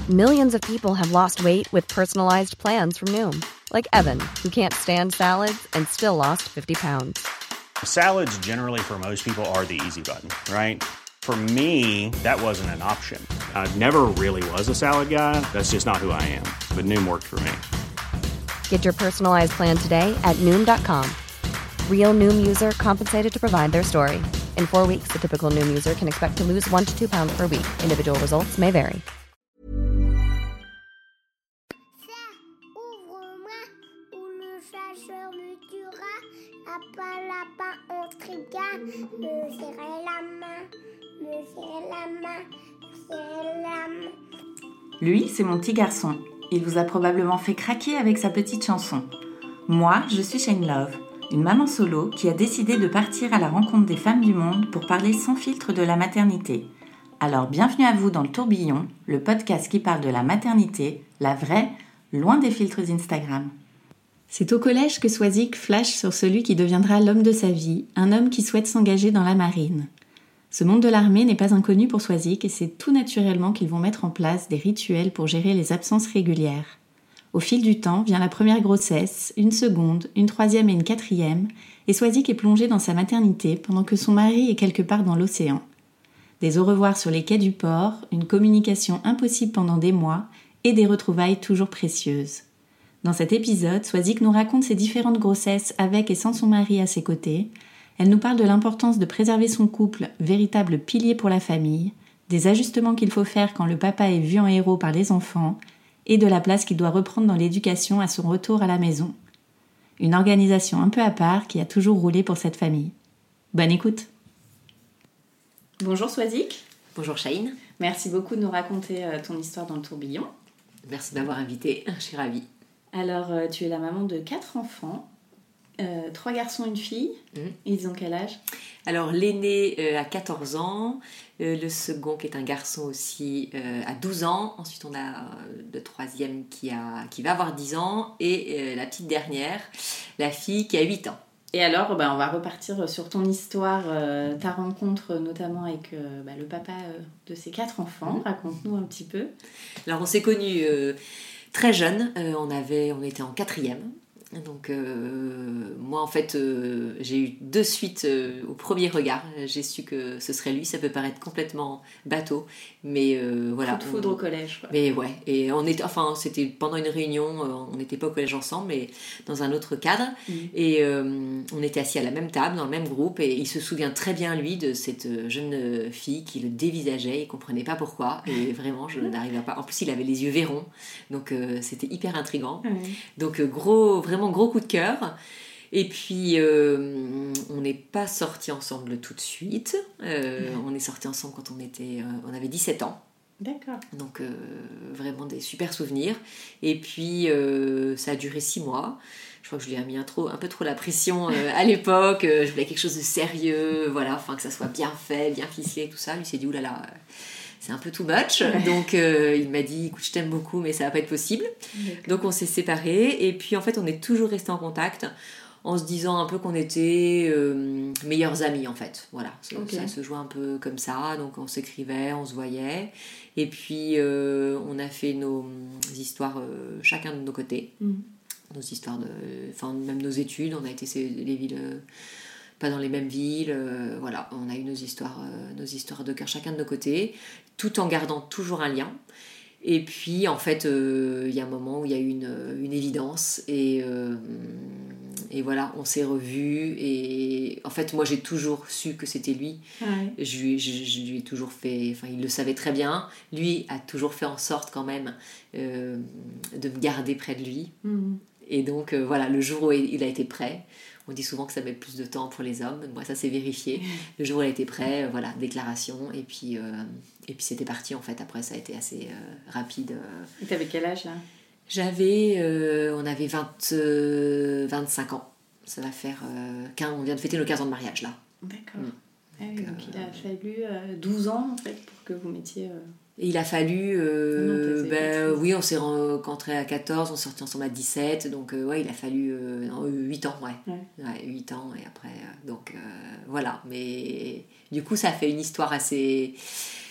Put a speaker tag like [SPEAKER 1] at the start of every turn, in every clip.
[SPEAKER 1] Millions of people have lost weight with personalized plans from Noom. Like Evan, who can't stand salads and still lost 50 pounds.
[SPEAKER 2] Salads generally for most people are the easy button, right? For me, that wasn't an option. I never really was a salad guy. That's just not who I am. But Noom worked for me.
[SPEAKER 1] Get your personalized plan today at Noom.com. Real Noom user compensated to provide their story. In 4 weeks, the typical Noom user can expect to lose 1 to 2 pounds per week. Individual results may vary.
[SPEAKER 3] Ouvre-moi ou le chasseur me tuera. Lapin intrigua. Me serrer la main, me serrer la main, me serrer la main.
[SPEAKER 4] Lui, c'est mon petit garçon. Il vous a probablement fait craquer avec sa petite chanson. Moi, je suis Shane Love, une maman solo qui a décidé de partir à la rencontre des femmes du monde pour parler sans filtre de la maternité. Alors bienvenue à vous dans le Tourbillon, le podcast qui parle de la maternité, la vraie, loin des filtres Instagram. C'est au collège que Swazik flash sur celui qui deviendra l'homme de sa vie, un homme qui souhaite s'engager dans la marine. Ce monde de l'armée n'est pas inconnu pour Swazik et c'est tout naturellement qu'ils vont mettre en place des rituels pour gérer les absences régulières. Au fil du temps vient la première grossesse, une seconde, une troisième et une quatrième, et Swazik est plongé dans sa maternité pendant que son mari est quelque part dans l'océan. Des au revoir sur les quais du port, une communication impossible pendant des mois et des retrouvailles toujours précieuses. Dans cet épisode, Swazik nous raconte ses différentes grossesses avec et sans son mari à ses côtés. Elle nous parle de l'importance de préserver son couple, véritable pilier pour la famille, des ajustements qu'il faut faire quand le papa est vu en héros par les enfants, et de la place qu'il doit reprendre dans l'éducation à son retour à la maison. Une organisation un peu à part qui a toujours roulé pour cette famille. Bonne écoute. Bonjour Swazik.
[SPEAKER 5] Bonjour Shane.
[SPEAKER 4] Merci beaucoup de nous raconter ton histoire dans le tourbillon.
[SPEAKER 5] Merci d'avoir invité, je suis ravie.
[SPEAKER 4] Alors, tu es la maman de 4 enfants, 3 garçons et une fille. Ils ont quel âge ?
[SPEAKER 5] Alors, l'aîné a 14 ans, le second qui est un garçon aussi a 12 ans. Ensuite, on a le troisième qui va avoir 10 ans et la petite dernière, la fille qui a 8 ans.
[SPEAKER 4] Et alors, on va repartir sur ton histoire, ta rencontre notamment avec le papa de ces 4 enfants. Raconte-nous un petit peu.
[SPEAKER 5] Alors, on s'est connus très jeunes, on était en 4e. Donc moi en fait j'ai eu de suite au premier regard, j'ai su que ce serait lui. Ça peut paraître complètement bateau, mais voilà.
[SPEAKER 4] Coup de foudre au collège, quoi.
[SPEAKER 5] Mais ouais, et c'était pendant une réunion, on n'était pas au collège ensemble, mais dans un autre cadre, et on était assis à la même table, dans le même groupe, et il se souvient très bien lui de cette jeune fille qui le dévisageait, il comprenait pas pourquoi, et vraiment je n'arrivais pas. En plus il avait les yeux verrons, donc c'était hyper intriguant. Donc vraiment gros coup de cœur. Et puis on n'est pas sortis ensemble tout de suite. On est sortis ensemble quand on avait 17 ans.
[SPEAKER 4] D'accord.
[SPEAKER 5] Donc vraiment des super souvenirs. Et puis ça a duré 6 mois. Je crois que je lui ai mis un peu trop la pression à l'époque. Je voulais quelque chose de sérieux, voilà, enfin que ça soit bien fait, bien ficelé, tout ça. Lui s'est dit oulala, c'est un peu too much. Donc il m'a dit écoute, je t'aime beaucoup mais ça va pas être possible. D'accord. Donc on s'est séparés et puis en fait on est toujours restés en contact en se disant un peu qu'on était meilleurs amis en fait. Voilà, ça se jouait un peu comme ça, donc on s'écrivait, on se voyait et puis on a fait nos histoires chacun de nos côtés. Nos histoires même nos études, on a été les villes pas dans les mêmes villes, voilà, on a eu nos histoires de cœur chacun de nos côtés, tout en gardant toujours un lien. Et puis en fait il y a un moment où il y a eu une évidence et voilà, on s'est revus et en fait moi j'ai toujours su que c'était lui. Je lui ai toujours fait, il le savait très bien, lui a toujours fait en sorte quand même de me garder près de lui. Et donc voilà, le jour où il a été prêt, on dit souvent que ça met plus de temps pour les hommes, moi ça s'est vérifié. Le jour où il a été prêt, voilà, déclaration, et puis c'était parti en fait. Après ça a été assez rapide.
[SPEAKER 4] Et t'avais quel âge là ?
[SPEAKER 5] On avait 25 ans. Ça va faire on vient de fêter nos 15 ans de mariage là.
[SPEAKER 4] D'accord. Donc il a fallu 12 ans en fait pour que vous mettiez...
[SPEAKER 5] Et il a fallu... oui, on s'est rencontrés à 14, on s'est sortis ensemble à 17, donc il a fallu 8 ans, ouais 8 ans, et après, voilà. Mais du coup, ça a fait une histoire assez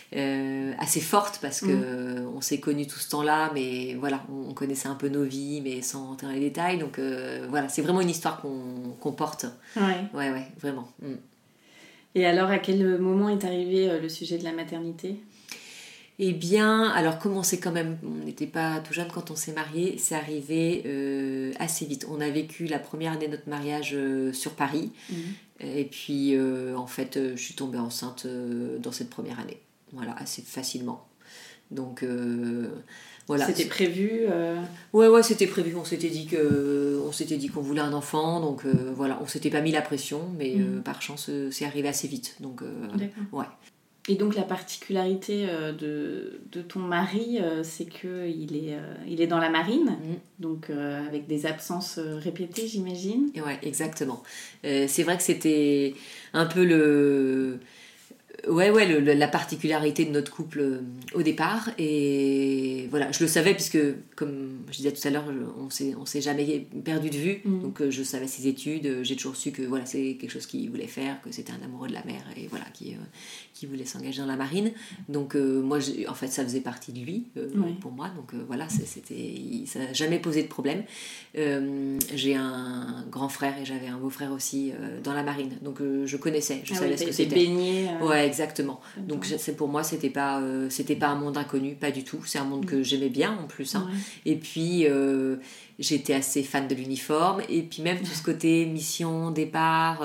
[SPEAKER 5] assez forte parce que on s'est connus tout ce temps-là, mais voilà, on connaissait un peu nos vies, mais sans rentrer dans les détails. Donc voilà, c'est vraiment une histoire qu'on porte. Ouais, vraiment.
[SPEAKER 4] Et alors, à quel moment est arrivé le sujet de la maternité ?
[SPEAKER 5] Eh bien, alors comme on n'était pas tout jeune quand on s'est mariés, c'est arrivé assez vite. On a vécu la première année de notre mariage sur Paris. Et puis, en fait, je suis tombée enceinte dans cette première année. Voilà, assez facilement. Donc, voilà.
[SPEAKER 4] C'était prévu
[SPEAKER 5] Ouais, c'était prévu. On s'était dit qu'on voulait un enfant. Donc, voilà, on s'était pas mis la pression. Mais par chance, c'est arrivé assez vite. Donc, ouais.
[SPEAKER 4] Et donc la particularité de ton mari, c'est qu'il est dans la marine, donc avec des absences répétées, j'imagine.
[SPEAKER 5] Ouais, exactement. C'est vrai que c'était un peu la particularité de notre couple au départ. Et voilà, je le savais puisque, comme je disais tout à l'heure, on s'est jamais perdu de vue. Donc je savais ses études, j'ai toujours su que voilà, c'est quelque chose qu'il voulait faire, que c'était un amoureux de la mer et voilà, qui voulait s'engager dans la marine. Donc moi, en fait, ça faisait partie de lui pour moi. Donc voilà, ça n'a jamais posé de problème. J'ai un grand frère et j'avais un beau-frère aussi dans la marine. Donc je connaissais, je savais ce que c'était.
[SPEAKER 4] Baigné.
[SPEAKER 5] Ouais, exactement. Donc pour moi, c'était pas un monde inconnu, pas du tout. C'est un monde que j'aimais bien en plus. Hein. Et puis j'étais assez fan de l'uniforme. Et puis même tout ce côté mission, départ.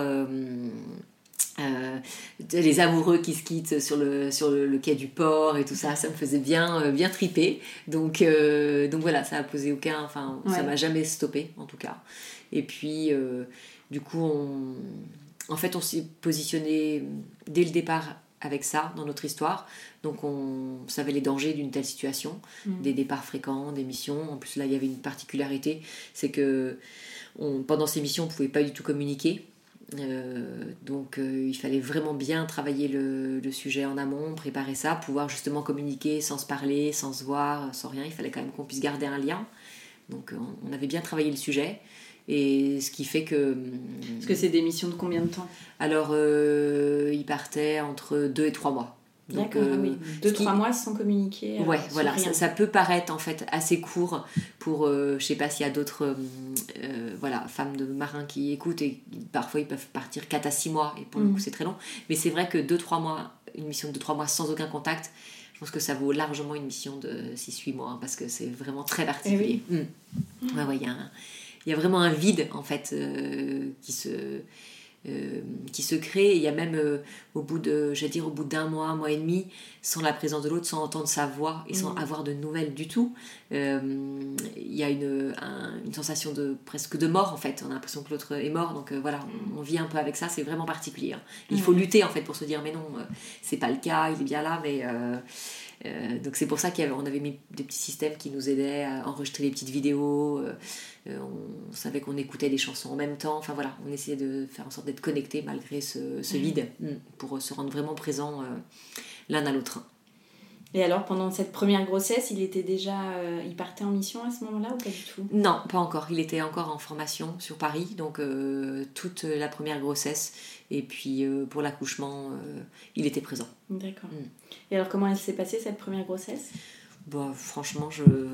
[SPEAKER 5] Les amoureux qui se quittent sur le quai du port et tout ça, ça me faisait bien triper. Donc voilà, ça a posé ça m'a jamais stoppé en tout cas. Et puis du coup en fait on s'est positionné dès le départ avec ça dans notre histoire. Donc on savait les dangers d'une telle situation, des départs fréquents, des missions. En plus là il y avait une particularité, c'est que pendant ces missions on pouvait pas du tout communiquer. Donc il fallait vraiment bien travailler le sujet en amont, préparer ça, pouvoir justement communiquer sans se parler, sans se voir, sans rien. Il fallait quand même qu'on puisse garder un lien. Donc on avait bien travaillé le sujet. Et ce qui fait que...
[SPEAKER 4] Parce que c'est des missions de combien de temps ?
[SPEAKER 5] Alors il partait entre 2 et 3 mois. Donc,
[SPEAKER 4] d'accord, oui. 2-3 mois sans communiquer.
[SPEAKER 5] Ouais, voilà, ça peut paraître en fait assez court pour, je sais pas s'il y a d'autres femmes de marins qui écoutent et parfois ils peuvent partir 4 à 6 mois et pour le coup c'est très long. Mais c'est vrai que 2-3 mois, une mission de 2-3 mois sans aucun contact, je pense que ça vaut largement une mission de 6-8 mois parce que c'est vraiment très particulier. Ouais, il y a vraiment un vide en fait qui se crée. Il y a même au bout d'un mois, un mois et demi, sans la présence de l'autre, sans entendre sa voix et sans avoir de nouvelles du tout, il y a une sensation presque de mort en fait. On a l'impression que l'autre est mort, donc voilà, on vit un peu avec ça. C'est vraiment particulier. Il faut lutter en fait pour se dire mais non, c'est pas le cas, il est bien là, mais donc c'est pour ça qu'on avait mis des petits systèmes qui nous aidaient à enregistrer les petites vidéos. On savait qu'on écoutait des chansons en même temps. Enfin voilà, on essayait de faire en sorte d'être connectés malgré ce vide pour se rendre vraiment présents l'un à l'autre.
[SPEAKER 4] Et alors pendant cette première grossesse, il partait en mission à ce moment-là ou pas du tout ?
[SPEAKER 5] Non, pas encore. Il était encore en formation sur Paris, donc toute la première grossesse et puis pour l'accouchement, il était présent.
[SPEAKER 4] D'accord. Et alors comment elle s'est passée cette première grossesse ?
[SPEAKER 5] Bon, franchement,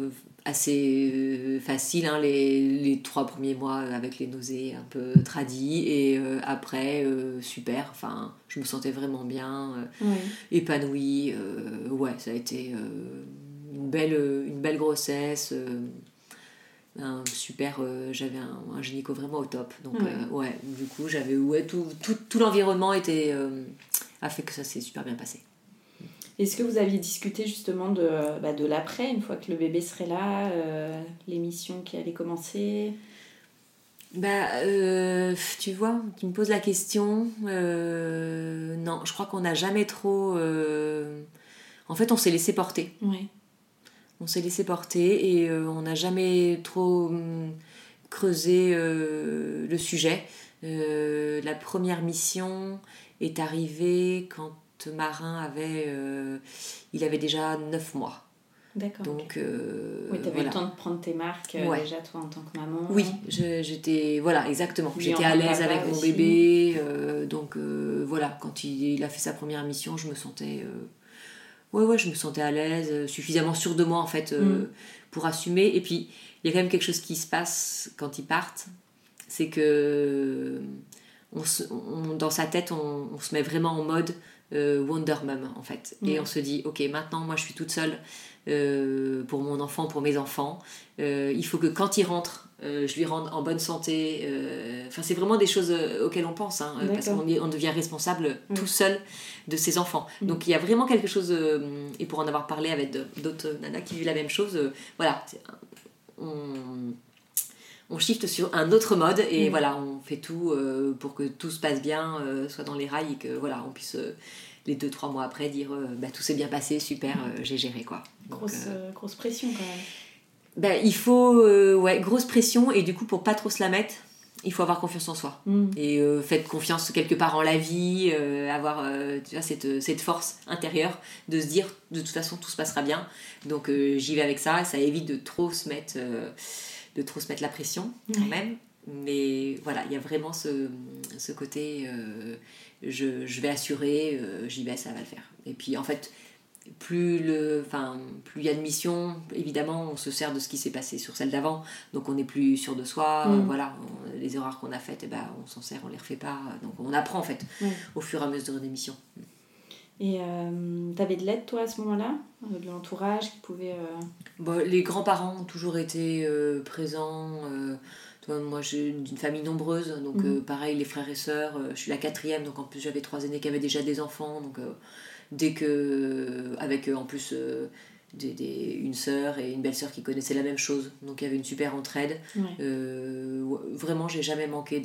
[SPEAKER 5] assez facile, hein, les 3 premiers mois avec les nausées un peu tradies et après super, enfin je me sentais vraiment bien, épanouie, ça a été une belle grossesse, j'avais un gynéco vraiment au top, donc du coup j'avais tout l'environnement a fait que ça s'est super bien passé.
[SPEAKER 4] Est-ce que vous aviez discuté justement de l'après, une fois que le bébé serait là, l'émission qui allait commencer ?
[SPEAKER 5] Tu vois, tu me poses la question. Non, je crois qu'on n'a jamais trop... En fait, on s'est laissé porter.
[SPEAKER 4] Ouais.
[SPEAKER 5] On s'est laissé porter et on n'a jamais trop creusé le sujet. La première mission est arrivée quand Marin il avait déjà 9 mois.
[SPEAKER 4] D'accord.
[SPEAKER 5] Donc,
[SPEAKER 4] oui, t'avais eu le temps de prendre tes marques déjà toi en tant que maman.
[SPEAKER 5] Oui, j'étais exactement.
[SPEAKER 4] Lui,
[SPEAKER 5] j'étais à l'aise avec mon
[SPEAKER 4] aussi.
[SPEAKER 5] bébé, donc quand il a fait sa première mission, je me sentais Ouais, je me sentais à l'aise, suffisamment sûre de moi en fait pour assumer. Et puis il y a quand même quelque chose qui se passe quand ils partent, c'est que dans sa tête on se met vraiment en mode Wonder Mum en fait. Et on se dit ok, maintenant moi je suis toute seule pour mon enfant, pour mes enfants. Il faut que quand il rentre, je lui rende en bonne santé. Enfin, c'est vraiment des choses auxquelles on pense, hein, parce qu'on devient responsable tout seul de ses enfants. Donc il y a vraiment quelque chose, et pour en avoir parlé avec d'autres nanas qui vivent la même chose, voilà, on shift sur un autre mode et voilà, on fait tout pour que tout se passe bien, soit dans les rails et que voilà, on puisse les 2-3 mois après dire tout s'est bien passé, super, j'ai géré quoi.
[SPEAKER 4] Grosse pression quand même.
[SPEAKER 5] Il faut grosse pression, et du coup pour pas trop se la mettre, il faut avoir confiance en soi et faites confiance quelque part en la vie, avoir tu vois, cette force intérieure de se dire de toute façon tout se passera bien, donc j'y vais avec ça. Ça évite de trop se mettre la pression quand même, mais voilà, il y a vraiment ce côté je vais assurer, j'y vais, ça va le faire. Et puis en fait plus il y a de missions, évidemment on se sert de ce qui s'est passé sur celle d'avant, donc on est plus sûr de soi, voilà, les erreurs qu'on a faites, on s'en sert, on les refait pas, donc on apprend en fait au fur et à mesure des missions. Et
[SPEAKER 4] t'avais de l'aide toi à ce moment-là, de l'entourage qui pouvait
[SPEAKER 5] les grands-parents ont toujours été présents. Moi j'ai une famille nombreuse, donc pareil, les frères et sœurs, je suis la 4e, donc en plus j'avais 3 aînés qui avaient déjà des enfants, donc dès que avec en plus une sœur et une belle-sœur qui connaissaient la même chose, donc il y avait une super entraide. Vraiment j'ai jamais manqué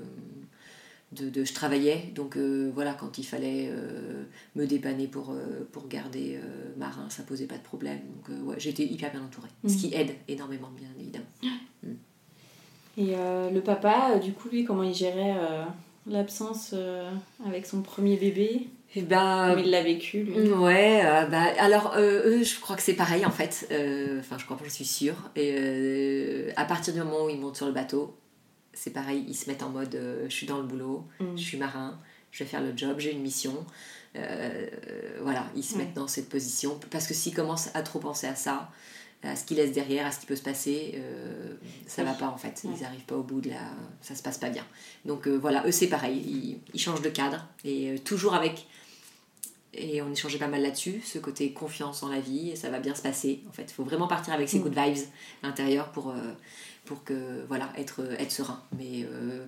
[SPEAKER 5] je travaillais, donc voilà, quand il fallait me dépanner pour garder Marin, ça posait pas de problème, donc j'étais hyper bien entourée, ce qui aide énormément, bien évidemment.
[SPEAKER 4] Et le papa, du coup, lui, comment il gérait l'absence avec son premier bébé? Comment il l'a vécu, lui?
[SPEAKER 5] Alors eux, je crois que c'est pareil en fait, je crois pas, je suis sûre, et à partir du moment où ils montent sur le bateau, c'est pareil, ils se mettent en mode je suis dans le boulot, je suis marin, je vais faire le job, j'ai une mission, voilà, ils se mettent dans cette position, parce que s'ils commencent à trop penser à ça, à ce qu'ils laissent derrière, à ce qui peut se passer, ça va pas en fait, ils arrivent pas au bout ça se passe pas bien. Donc voilà, eux c'est pareil, ils changent de cadre, et toujours avec, et on échangeait pas mal là-dessus, ce côté confiance en la vie, et ça va bien se passer en fait. Il faut vraiment partir avec ces good vibes à l'intérieur pour que voilà, être serein, mais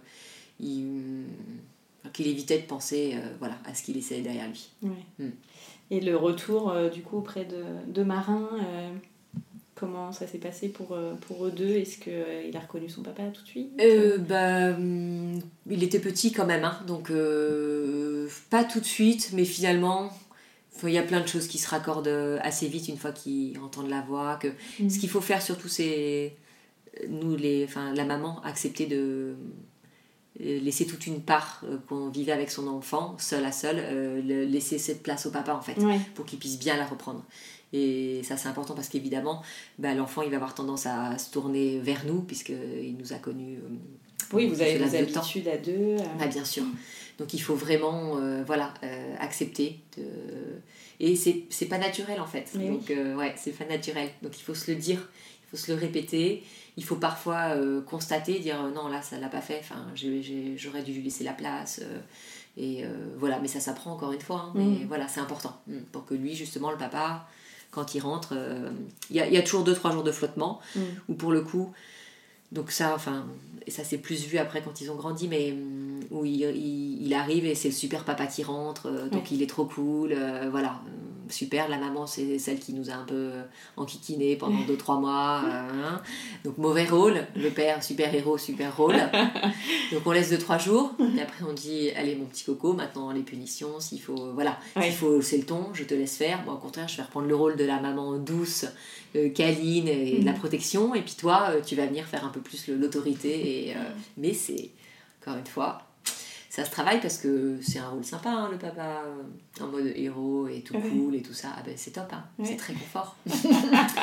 [SPEAKER 5] qu'il évitait de penser à ce qu'il laissait derrière lui.
[SPEAKER 4] Et le retour du coup auprès de Marin, comment ça s'est passé pour eux deux? Est-ce qu'il a reconnu son papa tout de suite?
[SPEAKER 5] Il était petit quand même, hein, donc pas tout de suite, mais finalement il y a plein de choses qui se raccordent assez vite une fois qu'ils entendent la voix. Ce qu'il faut faire surtout, c'est la maman, accepter de laisser toute une part qu'on vivait avec son enfant, seul à seul, laisser cette place au papa en fait, pour qu'il puisse bien la reprendre. Et ça c'est important, parce qu'évidemment l'enfant il va avoir tendance à se tourner vers nous, puisqu'il nous a connus.
[SPEAKER 4] Oui, vous avez des habitudes à deux.
[SPEAKER 5] Bien sûr. Donc il faut vraiment accepter et c'est pas naturel en fait. Mais donc c'est pas naturel, donc il faut se le dire, il faut se le répéter, il faut parfois constater, dire non, là ça l'a pas fait, j'aurais dû lui laisser la place, et voilà, mais ça s'apprend encore une fois, hein, mais voilà, c'est important pour que lui justement, le papa, quand il rentre, il y a toujours 2-3 jours de flottement où pour le coup, donc ça, et ça c'est plus vu après quand ils ont grandi, mais où il arrive et c'est le super papa qui rentre, donc il est trop cool, voilà, super. La maman c'est celle qui nous a un peu enquiquiné pendant 2-3 mois, donc mauvais rôle. Le père super héros, super rôle. Donc on laisse 2-3 jours et après on dit allez mon petit coco, maintenant les punitions, s'il faut, s'il faut hausser le ton, je te laisse faire. Moi au contraire je vais reprendre le rôle de la maman douce, câline et de la protection, et puis toi tu vas venir faire un peu plus l'autorité, et mais c'est encore une fois, ça se travaille, parce que c'est un rôle sympa, hein, le papa en mode héros et tout cool et tout ça, c'est top, hein, c'est très confort.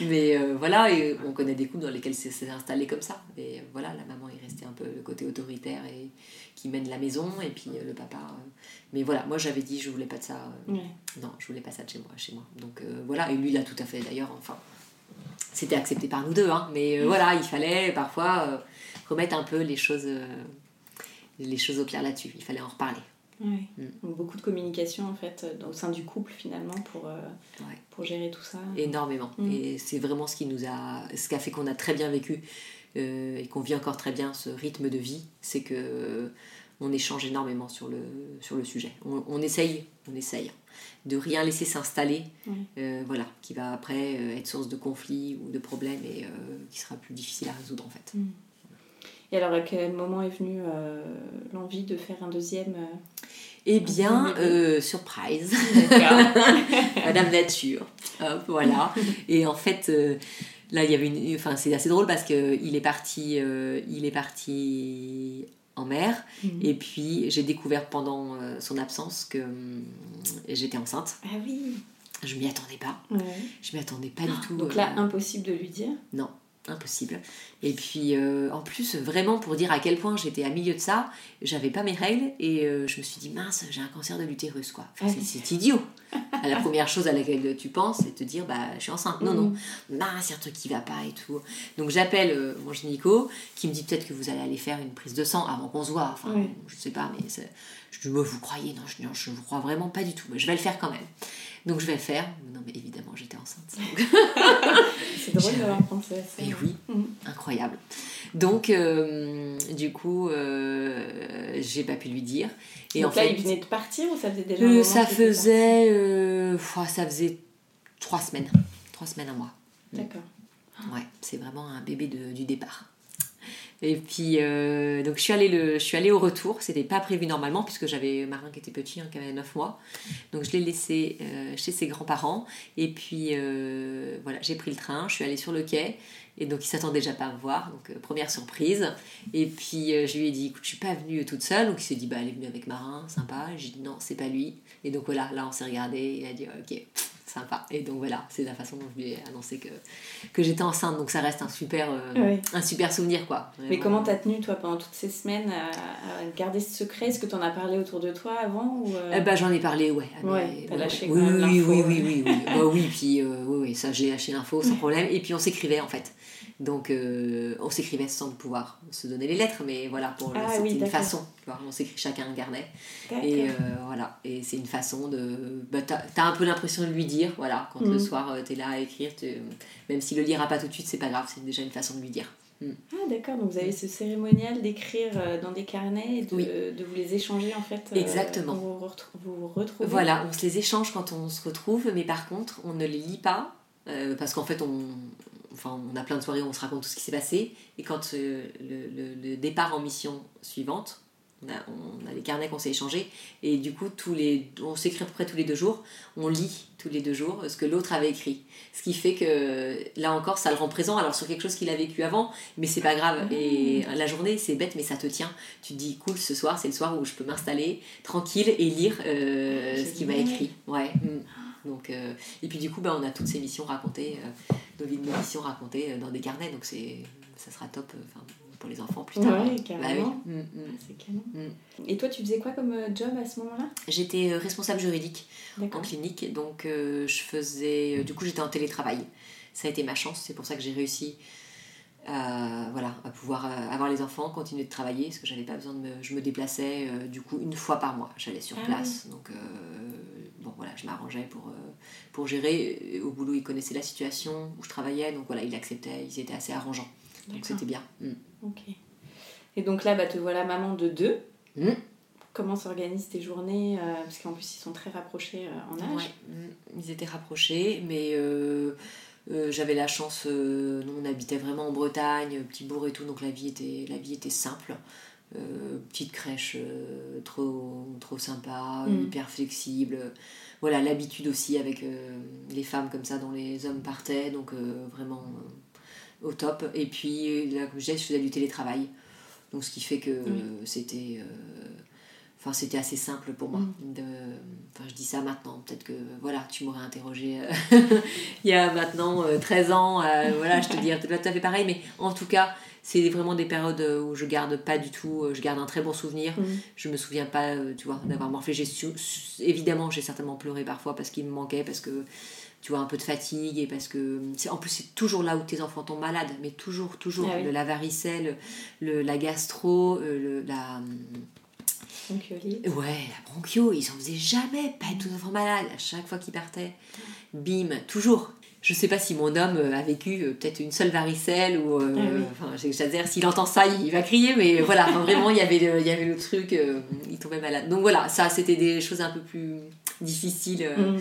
[SPEAKER 5] Mais voilà, et on connaît des couples dans lesquels c'est installé comme ça. Et voilà, la maman est restée un peu le côté autoritaire et qui mène la maison, et puis le papa. Mais voilà, moi j'avais dit je voulais pas de ça. Non, je voulais pas ça de chez moi. Donc voilà, et lui il a tout à fait d'ailleurs. Enfin, c'était accepté par nous deux, hein, mais voilà, il fallait parfois remettre un peu les choses au clair là-dessus. Il fallait en reparler.
[SPEAKER 4] Ouais. Donc beaucoup de communication en fait au sein du couple finalement pour gérer tout ça.
[SPEAKER 5] Énormément. Et c'est vraiment ce qui a fait qu'on a très bien vécu et qu'on vit encore très bien ce rythme de vie, c'est que on échange énormément sur le sujet. On essaye de rien laisser s'installer, voilà, qui va après être source de conflits ou de problèmes et qui sera plus difficile à résoudre en fait.
[SPEAKER 4] Et alors, à quel moment est venue l'envie de faire un deuxième
[SPEAKER 5] Eh bien, surprise. Madame Nature. Hop, voilà. Et en fait, là, il y avait enfin, c'est assez drôle parce qu'il est parti en mer. Et puis, j'ai découvert pendant son absence que j'étais enceinte.
[SPEAKER 4] Ah oui.
[SPEAKER 5] Je m'y attendais pas.
[SPEAKER 4] Ouais.
[SPEAKER 5] Je m'y attendais pas du tout.
[SPEAKER 4] Donc là, impossible de lui dire.
[SPEAKER 5] Non. Impossible. Et puis en plus vraiment pour dire à quel point j'étais à milieu de ça, j'avais pas mes règles et je me suis dit mince, j'ai un cancer de l'utérus quoi. Enfin, c'est idiot. La première chose à laquelle tu penses c'est de te dire bah je suis enceinte. Non, mince, il y a un truc qui va pas et tout. Donc j'appelle mon gynéco qui me dit peut-être que vous allez aller faire une prise de sang avant qu'on se voit. Enfin je sais pas, mais je dis vous croyez? Non, je vous crois vraiment pas du tout, mais je vais le faire quand même. Donc je vais le faire. Non mais évidemment j'étais enceinte.
[SPEAKER 4] C'est drôle d'avoir pensé à ça.
[SPEAKER 5] Et oui, incroyable. Donc du coup j'ai pas pu lui dire. Et
[SPEAKER 4] donc
[SPEAKER 5] en
[SPEAKER 4] là
[SPEAKER 5] fait,
[SPEAKER 4] il venait de partir ou ça faisait déjà un moment
[SPEAKER 5] ça faisait 3 semaines. 3 semaines, un mois.
[SPEAKER 4] D'accord.
[SPEAKER 5] Ouais, c'est vraiment un bébé du départ. Et puis donc je suis allée au retour, c'était pas prévu normalement puisque j'avais Marin qui était petit, qui avait 9 mois, donc je l'ai laissé chez ses grands-parents et puis voilà, j'ai pris le train, je suis allée sur le quai et donc il s'attendait déjà pas à me voir, donc première surprise. Et puis je lui ai dit écoute, je suis pas venue toute seule, donc il s'est dit bah elle est venue avec Marin, sympa. J'ai dit non, c'est pas lui. Et donc voilà, là on s'est regardé, il a dit ok, sympa. Et donc voilà, c'est la façon dont je lui ai annoncé que j'étais enceinte, donc ça reste un super souvenir quoi. Vraiment.
[SPEAKER 4] Mais comment t'as tenu toi pendant toutes ces semaines à garder ce secret? Est-ce que t'en as parlé autour de toi avant ou
[SPEAKER 5] j'en ai parlé, ouais.
[SPEAKER 4] T'as lâché
[SPEAKER 5] oui,
[SPEAKER 4] quand même l'info.
[SPEAKER 5] Oui. Oui, puis oui, ça j'ai lâché l'info sans problème. Et puis on s'écrivait en fait. Donc on s'écrivait sans pouvoir se donner les lettres, mais voilà, c'était une façon. On s'écrit chacun un carnet. Et voilà, et c'est une façon de... t'as un peu l'impression de lui dire, voilà, quand le soir t'es là à écrire, même s'il le lira pas tout de suite, c'est pas grave, c'est déjà une façon de lui dire.
[SPEAKER 4] Ah d'accord, donc vous avez ce cérémonial d'écrire dans des carnets et de vous les échanger en fait.
[SPEAKER 5] Exactement.
[SPEAKER 4] Vous vous retrouvez.
[SPEAKER 5] Voilà, on se les échange quand on se retrouve, mais par contre on ne les lit pas parce qu'en fait on a plein de soirées où on se raconte tout ce qui s'est passé, et quand le départ en mission suivante, on a les carnets qu'on s'est échangés, et du coup on s'écrit à peu près tous les 2 jours, on lit tous les 2 jours ce que l'autre avait écrit, ce qui fait que là encore ça le rend présent, alors sur quelque chose qu'il a vécu avant, mais c'est pas grave. Et la journée c'est bête mais ça te tient, tu te dis cool, ce soir c'est le soir où je peux m'installer tranquille et lire ce qu'il m'a écrit. Donc, et puis du coup on a toutes ces missions racontées, nos vies de missions racontées dans des carnets, donc ça sera top pour les enfants plus tard.
[SPEAKER 4] Ouais, carrément. C'est canon. Et toi tu faisais quoi comme job à ce moment-là?
[SPEAKER 5] J'étais responsable juridique en clinique, donc du coup j'étais en télétravail. Ça a été ma chance, c'est pour ça que j'ai réussi à pouvoir avoir les enfants, continuer de travailler, parce que j'avais pas besoin je me déplaçais du coup 1 fois par mois, j'allais sur place. Donc voilà, je m'arrangeais pour gérer. Au boulot ils connaissaient la situation où je travaillais, donc voilà, ils l'acceptaient, ils étaient assez arrangeants. Donc c'était bien.
[SPEAKER 4] Ok. Et donc là te voilà maman de 2. Comment s'organisent tes journées parce qu'en plus ils sont très rapprochés en âge.
[SPEAKER 5] Ils étaient rapprochés, mais j'avais la chance, nous on habitait vraiment en Bretagne, petit bourg et tout, donc la vie était simple. Petite crèche trop sympa, hyper flexible. Voilà, l'habitude aussi avec les femmes comme ça dont les hommes partaient, donc vraiment au top. Et puis là, comme je disais, je faisais du télétravail, donc ce qui fait que c'était Enfin, c'était assez simple pour moi. Enfin, je dis ça maintenant. Peut-être que, voilà, tu m'aurais interrogé il y a maintenant 13 ans. Voilà, je te dirais peut-être pas tout à fait pareil. Mais en tout cas, c'est vraiment des périodes où je garde pas du tout... je garde un très bon souvenir. Je me souviens pas, tu vois, d'avoir morflé. Évidemment, j'ai certainement pleuré parfois parce qu'il me manquait, parce que... tu vois, un peu de fatigue, et parce que en plus c'est toujours là où tes enfants tombent malades, mais toujours la varicelle, la gastro, la
[SPEAKER 4] bronchiolite.
[SPEAKER 5] La bronchio, ils en faisaient jamais, pas tous les enfants malades, à chaque fois qu'ils partaient, bim, toujours. Je sais pas si mon homme a vécu peut-être une seule varicelle ou enfin j'exagère, s'il entend ça il va crier, mais voilà, enfin, vraiment il y avait le truc, il tombait malade. Donc voilà, ça c'était des choses un peu plus difficiles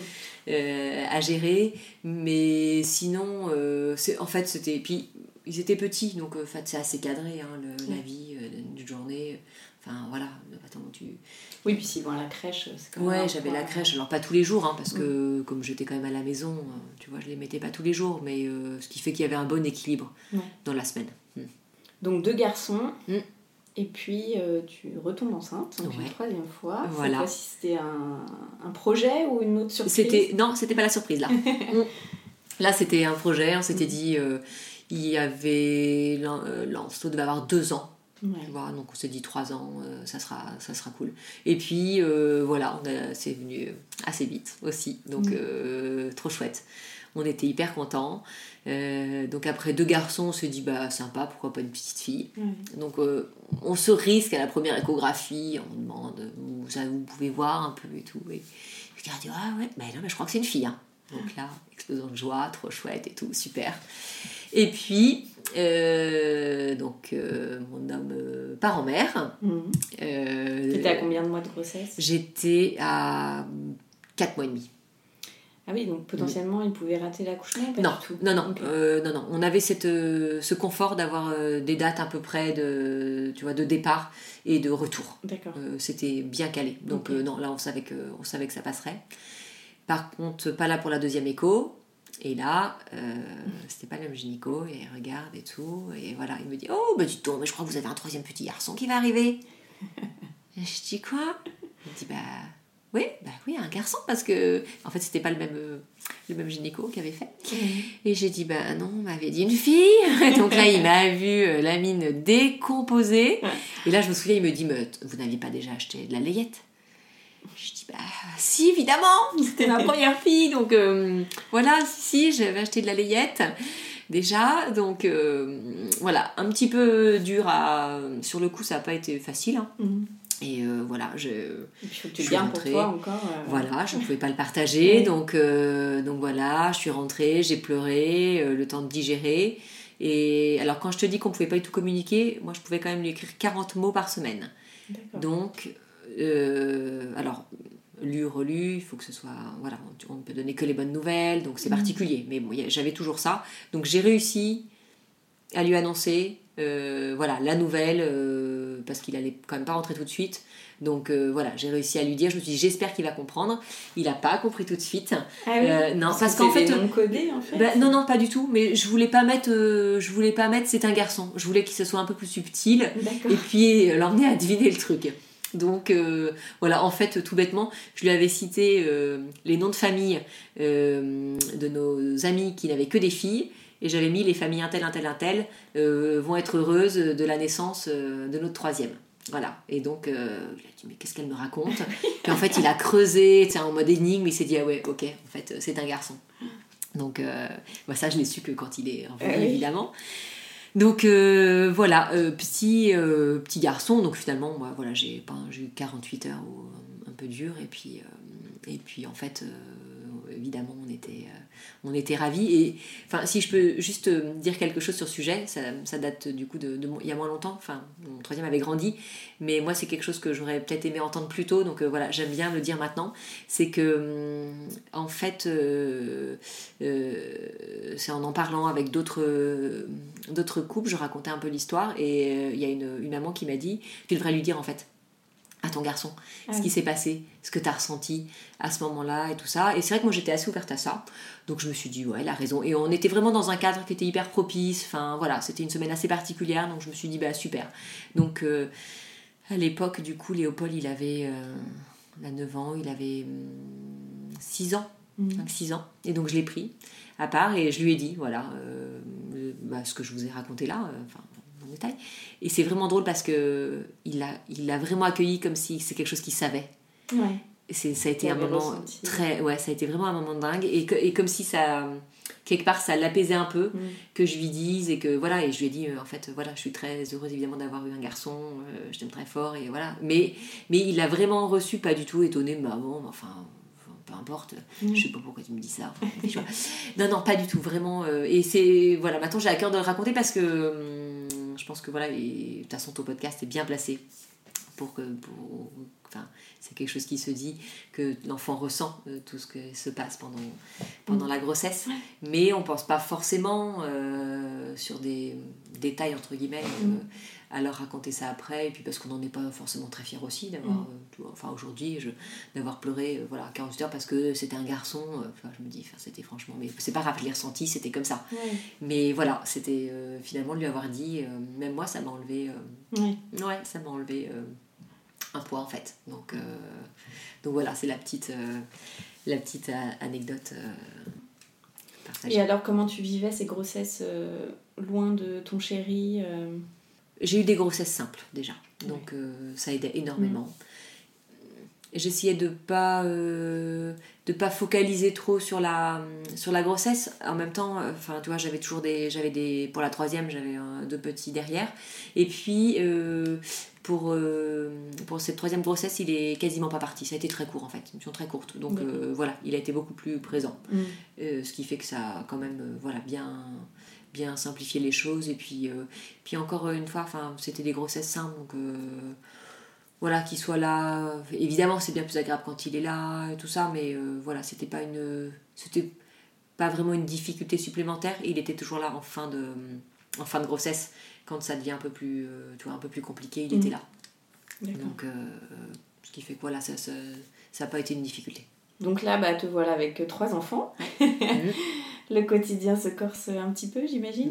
[SPEAKER 5] à gérer, mais sinon en fait c'était, puis ils étaient petits, donc en fait c'est assez cadré la vie d'une journée, enfin voilà, attends,
[SPEAKER 4] oui, puis s'ils vont à la crèche, c'est quand même...
[SPEAKER 5] Ouais, j'avais la crèche, alors pas tous les jours, parce que comme j'étais quand même à la maison, tu vois, je les mettais pas tous les jours, mais ce qui fait qu'il y avait un bon équilibre dans la semaine.
[SPEAKER 4] Donc 2 garçons, et puis tu retombes enceinte, donc une 3e fois.
[SPEAKER 5] Voilà.
[SPEAKER 4] Cette fois-ci, c'était un projet ou une autre surprise?
[SPEAKER 5] Non, c'était pas la surprise, là. Là, c'était un projet, on s'était dit, il y avait... Lancelot devait avoir 2 ans. Voilà, donc on s'est dit 3 ans, ça sera cool. Et puis voilà, c'est venu assez vite aussi, donc trop chouette. On était hyper contents. Donc après 2 garçons, on s'est dit sympa, pourquoi pas une petite fille. Donc on se risque à la première échographie, on demande vous pouvez voir un peu et tout. Et je dis non, mais je crois que c'est une fille. Donc là, explosion de joie, trop chouette et tout, super. Et puis donc mon homme part en mer.
[SPEAKER 4] T'étais à combien de mois de grossesse?
[SPEAKER 5] J'étais à 4 mois et demi.
[SPEAKER 4] Ah oui, donc potentiellement il pouvait rater l'accouchement?
[SPEAKER 5] Non,
[SPEAKER 4] du tout.
[SPEAKER 5] non.
[SPEAKER 4] Okay.
[SPEAKER 5] Non. On avait ce confort d'avoir des dates à peu près de départ et de retour.
[SPEAKER 4] D'accord.
[SPEAKER 5] C'était bien calé. Donc non, là on savait que ça passerait. Par contre, pas là pour la 2e écho. Et là, c'était pas le même gynéco, et il regarde et tout, et voilà, il me dit dis donc, mais je crois que vous avez un 3e petit garçon qui va arriver. Et je dis quoi? Il me dit oui, un garçon, parce que en fait c'était pas le même gynéco qui avait fait. Et j'ai dit non, on m'avait dit une fille. Donc là il m'a vu la mine décomposée, et là je me souviens, il me dit mais vous n'aviez pas déjà acheté de la layette? Je dis si, évidemment, c'était ma première fille, donc voilà, si j'avais acheté de la layette déjà, donc voilà, un petit peu dur sur le coup, ça n'a pas été facile, et voilà,
[SPEAKER 4] et puis faut que tu bien pour toi encore.
[SPEAKER 5] Voilà, je ne pouvais pas le partager, donc voilà, je suis rentrée, j'ai pleuré, le temps de digérer. Et alors quand je te dis qu'on ne pouvait pas tout communiquer, moi je pouvais quand même lui écrire 40 mots par semaine.
[SPEAKER 4] D'accord.
[SPEAKER 5] Donc alors lu, relu, il faut que ce soit, voilà, on ne peut donner que les bonnes nouvelles, donc c'est particulier, mais bon, j'avais toujours ça, donc j'ai réussi à lui annoncer la nouvelle, parce qu'il allait quand même pas rentrer tout de suite, donc voilà, j'ai réussi à lui dire, je me suis dit j'espère qu'il va comprendre. Il n'a pas compris tout de suite. Non, parce qu'en fait
[SPEAKER 4] non codé en fait.
[SPEAKER 5] Non, pas du tout, mais je voulais pas mettre c'est un garçon, je voulais qu'il se soit un peu plus subtil.
[SPEAKER 4] D'accord.
[SPEAKER 5] Et puis l'emmener à deviner le truc. Donc voilà, en fait, tout bêtement, je lui avais cité les noms de famille de nos amis qui n'avaient que des filles, et j'avais mis les familles un tel vont être heureuses de la naissance de notre 3e. Voilà, et donc il a dit mais qu'est-ce qu'elle me raconte? Puis en fait il a creusé, en mode énigme, il s'est dit ok, en fait c'est un garçon. Donc ça je l'ai su que quand il est revenu, évidemment. Donc voilà, petit garçon, donc finalement moi, voilà, j'ai eu 48 heures un peu dur, et puis en fait évidemment on était ravis. Et enfin, si je peux juste dire quelque chose sur ce sujet, ça date du coup de il y a moins longtemps, enfin mon 3e avait grandi, mais moi c'est quelque chose que j'aurais peut-être aimé entendre plus tôt, donc voilà, j'aime bien le dire maintenant. C'est que en fait c'est en parlant avec d'autres couples, je racontais un peu l'histoire, et il y a une maman qui m'a dit tu devrais lui dire en fait à ton garçon ce qui s'est passé, ce que tu as ressenti à ce moment-là et tout ça. Et c'est vrai que moi j'étais assez ouverte à ça, donc je me suis dit elle a raison, et on était vraiment dans un cadre qui était hyper propice, enfin voilà, c'était une semaine assez particulière, donc je me suis dit super. Donc À l'époque, du coup, Léopold, il avait 9 ans, il avait 6 ans, 5-6 ans. Et donc, je l'ai pris à part et je lui ai dit, voilà, ce que je vous ai raconté là, en détail. Et c'est vraiment drôle parce qu'il l'a vraiment accueilli comme si c'est quelque chose qu'il savait.
[SPEAKER 4] Ouais.
[SPEAKER 5] Ça a été un moment très... Ouais, ça a été vraiment un moment dingue. Et comme si ça... Quelque part, ça l'apaisait un peu, que je lui dise et que voilà, et je lui ai dit en fait voilà, je suis très heureuse évidemment d'avoir eu un garçon, je t'aime très fort et voilà, mais il l'a vraiment reçu, pas du tout étonné, maman, enfin peu importe, je sais pas pourquoi tu me dis ça, non pas du tout, vraiment, et c'est voilà, maintenant j'ai à cœur de le raconter parce que je pense que voilà, et de toute façon ton podcast est bien placé enfin, c'est quelque chose qui se dit, que l'enfant ressent tout ce qui se passe pendant la grossesse, mais on pense pas forcément sur des détails entre guillemets à leur raconter ça après, et puis parce qu'on n'en est pas forcément très fiers aussi d'avoir aujourd'hui d'avoir pleuré 48 heures parce que c'était un garçon, je me dis c'était franchement, mais c'est pas grave, je l'ai ressenti, c'était comme ça, mais voilà, c'était finalement de lui avoir dit, même moi ça m'a enlevé ça m'a enlevé un poids en fait, donc voilà, c'est la petite anecdote partagée.
[SPEAKER 4] Et alors comment tu vivais ces grossesses loin de ton chéri
[SPEAKER 5] J'ai eu des grossesses simples déjà, donc ça aidait énormément. J'essayais de pas focaliser trop sur la grossesse. En même temps, tu vois, j'avais pour la 3e, j'avais 2 petits derrière. Et puis pour cette 3e grossesse, il est quasiment pas parti. Ça a été très court en fait, une mission très courte. Donc voilà, il a été beaucoup plus présent. Ce qui fait que ça a quand même bien simplifié les choses. Et puis encore une fois, c'était des grossesses simples, donc voilà, qu'il soit là, évidemment c'est bien plus agréable quand il est là et tout ça, mais voilà, c'était pas vraiment une difficulté supplémentaire. Il était toujours là en fin de grossesse, quand ça devient un peu plus compliqué, il était là. D'accord. Donc ce qui fait que voilà, ça n'a pas été une difficulté.
[SPEAKER 4] Donc là, te voilà avec 3 enfants. Le quotidien se corse un petit peu, j'imagine.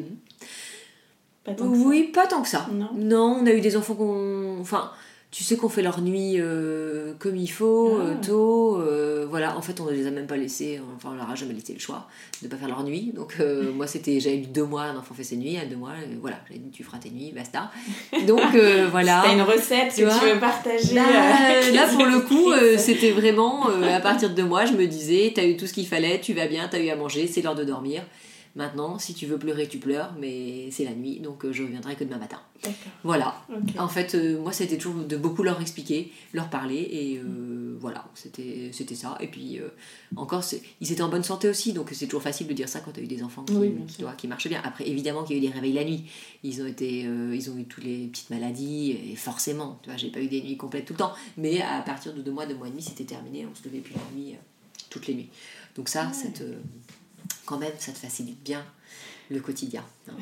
[SPEAKER 4] Pas tant que ça.
[SPEAKER 5] Oui, pas tant que ça. Non, on a eu des enfants tu sais qu'on fait leur nuit comme il faut, tôt, voilà, en fait on ne les a même pas laissés, on leur a jamais laissé le choix de pas faire leur nuit, donc moi j'avais eu 2 mois, un enfant fait ses nuits, à 2 mois, voilà, j'avais dit tu feras tes nuits, basta, donc voilà.
[SPEAKER 4] T'as une recette que tu veux partager
[SPEAKER 5] là pour le coup, c'était vraiment, à partir de 2 mois, je me disais, t'as eu tout ce qu'il fallait, tu vas bien, t'as eu à manger, c'est l'heure de dormir. Maintenant, si tu veux pleurer, tu pleures, mais c'est la nuit, donc je reviendrai que demain matin. D'accord. Voilà. Okay. En fait, moi, c'était toujours de beaucoup leur expliquer, leur parler, et voilà, c'était ça. Et puis, encore, ils étaient en bonne santé aussi, donc c'est toujours facile de dire ça quand tu as eu des enfants qui marchent bien. Après, évidemment qu'il y a eu des réveils la nuit. Ils ont eu toutes les petites maladies, et forcément, tu vois, j'ai pas eu des nuits complètes tout le temps, mais à partir de 2 mois, 2 mois et demi, c'était terminé, on se levait plus la nuit, toutes les nuits. Donc ça, quand même, ça te facilite bien le quotidien.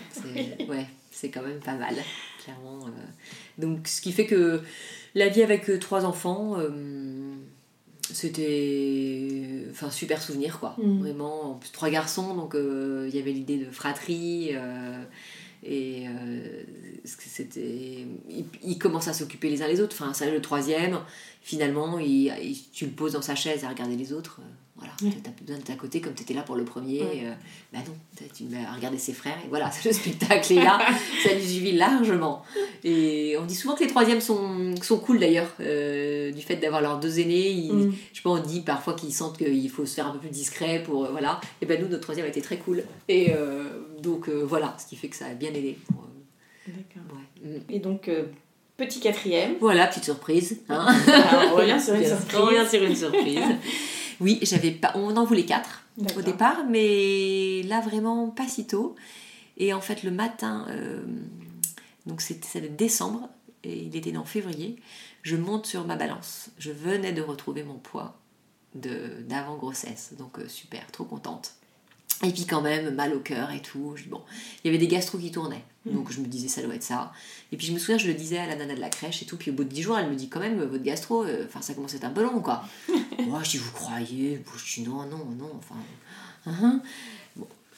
[SPEAKER 5] C'est quand même pas mal, clairement. Donc, ce qui fait que la vie avec 3 enfants, c'était super souvenir, quoi. Vraiment, en plus 3 garçons, donc il y avait l'idée de fratrie, et ils commencent à s'occuper les uns les autres. Ça, le 3e, finalement, tu le poses dans sa chaise à regarder les autres. Voilà, t'as plus besoin de à côté comme t'étais là pour le premier. Non, tu vas regarder ses frères et voilà, le spectacle est là, ça lui suffit largement. Et on dit souvent que les 3e sont cool d'ailleurs, du fait d'avoir leurs 2 aînés. Je sais pas, on dit parfois qu'ils sentent qu'il faut se faire un peu plus discret pour voilà. Et nous, notre 3e a été très cool. Et donc voilà, ce qui fait que ça a bien aidé.
[SPEAKER 4] D'accord. Ouais. Et donc petit 4e.
[SPEAKER 5] Voilà, petite surprise. Hein.
[SPEAKER 4] On revient sur une surprise.
[SPEAKER 5] Oui, on en voulait 4 au départ, mais là vraiment pas si tôt. Et en fait le matin, donc c'était décembre, et il était en février, je monte sur ma balance. Je venais de retrouver mon poids d'avant grossesse, donc super, trop contente. Et puis quand même, mal au cœur et tout. Il y avait des gastros qui tournaient. Donc je me disais, ça doit être ça. Et puis je me souviens, je le disais à la nana de la crèche et tout. Puis au bout de 10 jours, elle me dit quand même, votre gastro, ça commence à être un peu long, quoi. Moi, je dis, vous croyez ? Je dis, non. Bon.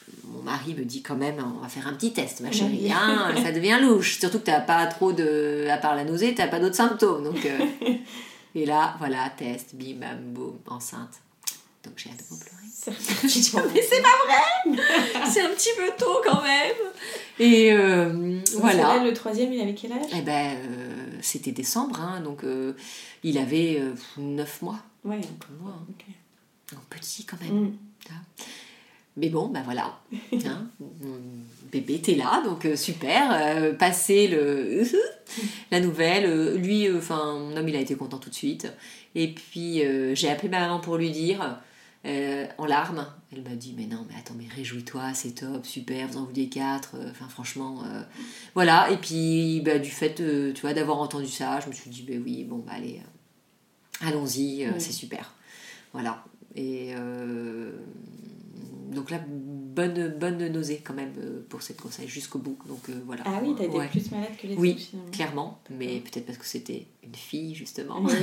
[SPEAKER 5] mon mari me dit quand même, on va faire un petit test, ma chérie, hein, ça devient louche. Surtout que t'as pas trop à part la nausée, t'as pas d'autres symptômes. Donc, et là, voilà, test, bim, bam, boum, enceinte. Donc j'ai hâte de pleurer. J'ai dit, mais c'est pas vrai. C'est un petit peu tôt quand même. Et voilà.
[SPEAKER 4] Là, le troisième, il avait quel âge?
[SPEAKER 5] Eh ben, c'était décembre, hein, donc il avait 9 mois.
[SPEAKER 4] Ouais,
[SPEAKER 5] comme moi. Hein.
[SPEAKER 4] Okay.
[SPEAKER 5] Donc petit quand même. Mais bon, ben voilà. Hein, mon bébé était là, donc super. Passé la nouvelle, lui, mon homme, il a été content tout de suite. Et puis j'ai appelé ma maman pour lui dire, en larmes, elle m'a dit mais non, mais attends, mais réjouis-toi, c'est top, super, vous en vouliez 4. Franchement, voilà. Et puis du fait, tu vois, d'avoir entendu ça, je me suis dit oui, bon, bah allez, allons-y, c'est super. Voilà. Et donc là, bonne nausée quand même pour cette grossesse jusqu'au bout. Donc voilà.
[SPEAKER 4] Ah oui, t'as été plus malade que les autres.
[SPEAKER 5] Oui, clairement, mais peut-être parce que c'était une fille justement.
[SPEAKER 4] Oui.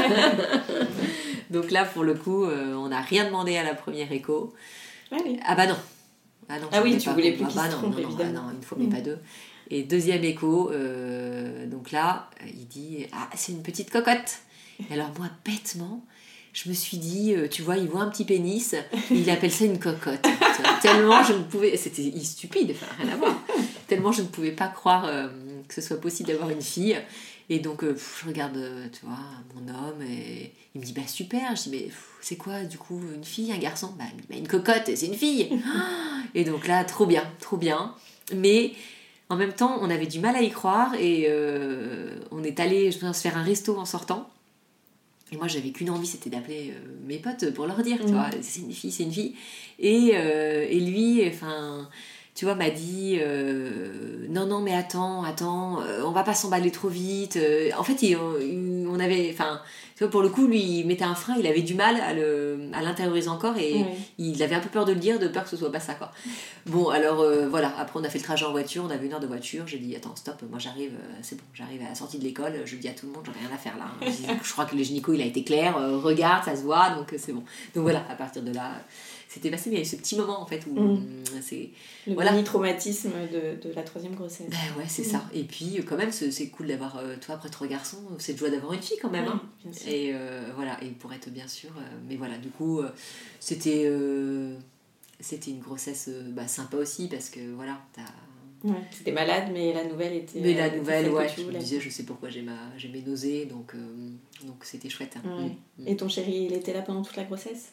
[SPEAKER 5] Donc là, pour le coup, on n'a rien demandé à la première écho.
[SPEAKER 4] Ah oui.
[SPEAKER 5] Ah bah non.
[SPEAKER 4] Ah oui, tu voulais plus qu'il se trompe, évidemment.
[SPEAKER 5] Non, une fois mais pas deux. Et deuxième écho, donc là, il dit c'est une petite cocotte. Et alors moi, bêtement, je me suis dit, tu vois, il voit un petit pénis, il appelle ça une cocotte. Tellement je ne pouvais... C'était stupide, rien à voir. Tellement je ne pouvais pas croire que ce soit possible d'avoir une fille. Et donc, je regarde, tu vois, mon homme, et il me dit, super. Je dis, mais c'est quoi, du coup, une fille, un garçon? Il me dit, une cocotte, c'est une fille. Et donc là, trop bien. Mais... en même temps, on avait du mal à y croire et on est allé, je pense, se faire un resto en sortant. Et moi, j'avais qu'une envie, c'était d'appeler mes potes pour leur dire, tu vois, c'est une fille. Et lui, tu vois, m'a dit non, mais attends, on va pas s'emballer trop vite. En fait, on avait, tu vois, pour le coup, lui, il mettait un frein, il avait du mal à l'intérioriser encore et il avait un peu peur de le dire, de peur que ce soit pas ça, quoi. Bon, alors voilà, après on a fait le trajet en voiture, on avait 1 heure de voiture, j'ai dit attends, stop, moi j'arrive, c'est bon, j'arrive à la sortie de l'école, je dis à tout le monde, j'en ai rien à faire là. Je crois que le gynéco il a été clair, regarde, ça se voit, donc c'est bon. Donc voilà, à partir de là, c'était passé, mais il y a eu ce petit moment en fait où c'est.
[SPEAKER 4] Le mini traumatisme de la 3e grossesse.
[SPEAKER 5] Ben ouais, c'est ça. Et puis quand même, c'est cool d'avoir, toi après 3 garçons, c'est de joie d'avoir une fille quand même.
[SPEAKER 4] Bien sûr.
[SPEAKER 5] Et voilà, et pour être bien sûr, mais voilà, du coup, c'était une grossesse sympa aussi parce que voilà,
[SPEAKER 4] t'étais malade, mais la nouvelle était.
[SPEAKER 5] Mais la nouvelle, je me disais, je sais pourquoi j'ai mes nausées, donc c'était chouette. Hein.
[SPEAKER 4] Et ton chéri, il était là pendant toute la grossesse?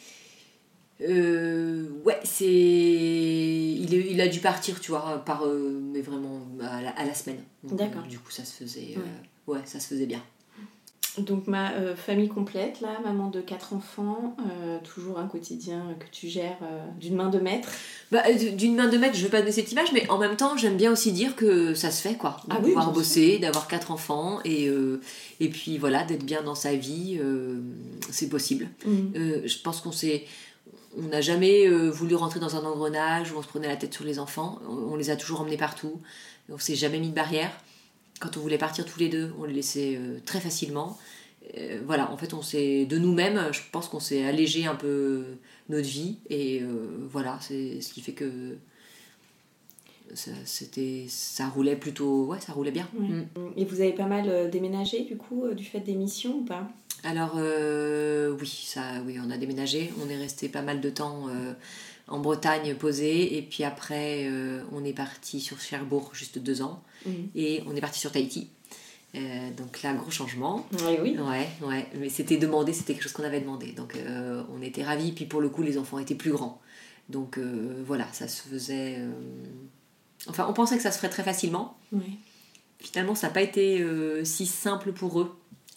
[SPEAKER 5] Ouais, il a dû partir, tu vois, mais vraiment à la semaine. Donc,
[SPEAKER 4] d'accord.
[SPEAKER 5] Du coup, ça se faisait, ça se faisait bien.
[SPEAKER 4] Donc ma famille complète, là, maman de 4 enfants, toujours un quotidien que tu gères d'une main de maître.
[SPEAKER 5] D'une main de maître, je veux pas donner cette image, mais en même temps, j'aime bien aussi dire que ça se fait, quoi. De pouvoir bosser, d'avoir 4 enfants, et puis voilà, d'être bien dans sa vie, c'est possible. Je pense on n'a jamais voulu rentrer dans un engrenage où on se prenait la tête sur les enfants. On les a toujours emmenés partout. On s'est jamais mis de barrière. Quand on voulait partir tous les deux, on les laissait très facilement. Voilà, en fait, de nous-mêmes, je pense qu'on s'est allégé un peu notre vie. Et voilà, c'est ce qui fait que ça roulait plutôt... Ouais, ça roulait bien.
[SPEAKER 4] Et vous avez pas mal déménagé, du coup, du fait des missions ou pas?
[SPEAKER 5] Alors, oui, on a déménagé. On est resté pas mal de temps en Bretagne posé. Et puis après, on est parti sur Cherbourg, juste 2 ans. Et on est parti sur Tahiti. Donc là, gros changement.
[SPEAKER 4] Oui.
[SPEAKER 5] Ouais. Mais c'était demandé, c'était quelque chose qu'on avait demandé. Donc on était ravis. Puis pour le coup, les enfants étaient plus grands. Donc voilà, ça se faisait... Enfin, on pensait que ça se ferait très facilement.
[SPEAKER 4] Oui.
[SPEAKER 5] Finalement, ça n'a pas été si simple pour eux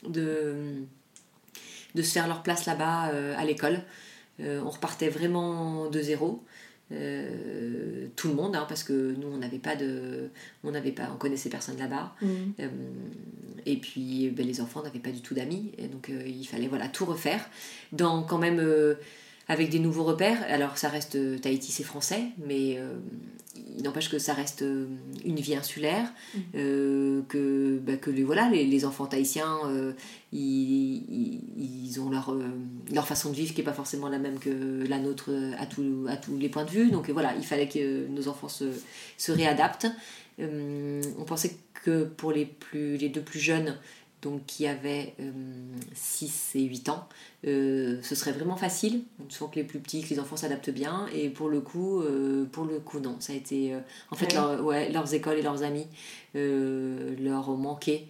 [SPEAKER 5] de se faire leur place là-bas à l'école. On repartait vraiment de zéro. Tout le monde, hein, parce que nous on connaissait personne là-bas. Et puis les enfants n'avaient pas du tout d'amis, et donc il fallait tout refaire quand même avec des nouveaux repères. Alors ça reste Tahiti, c'est français, mais n'empêche que ça reste une vie insulaire, que les enfants tahitiens, ils ont leur façon de vivre qui n'est pas forcément la même que la nôtre à tous les points de vue. Donc voilà, il fallait que nos enfants se réadaptent. On pensait que pour les deux plus jeunes, donc qui avaient 6 et 8 ans, ce serait vraiment facile. On sent que les plus petits, que les enfants s'adaptent bien. Et pour le coup non. Ça a été... en fait, leurs écoles et leurs amis leur ont manqué.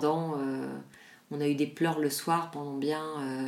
[SPEAKER 5] On a eu des pleurs le soir pendant bien...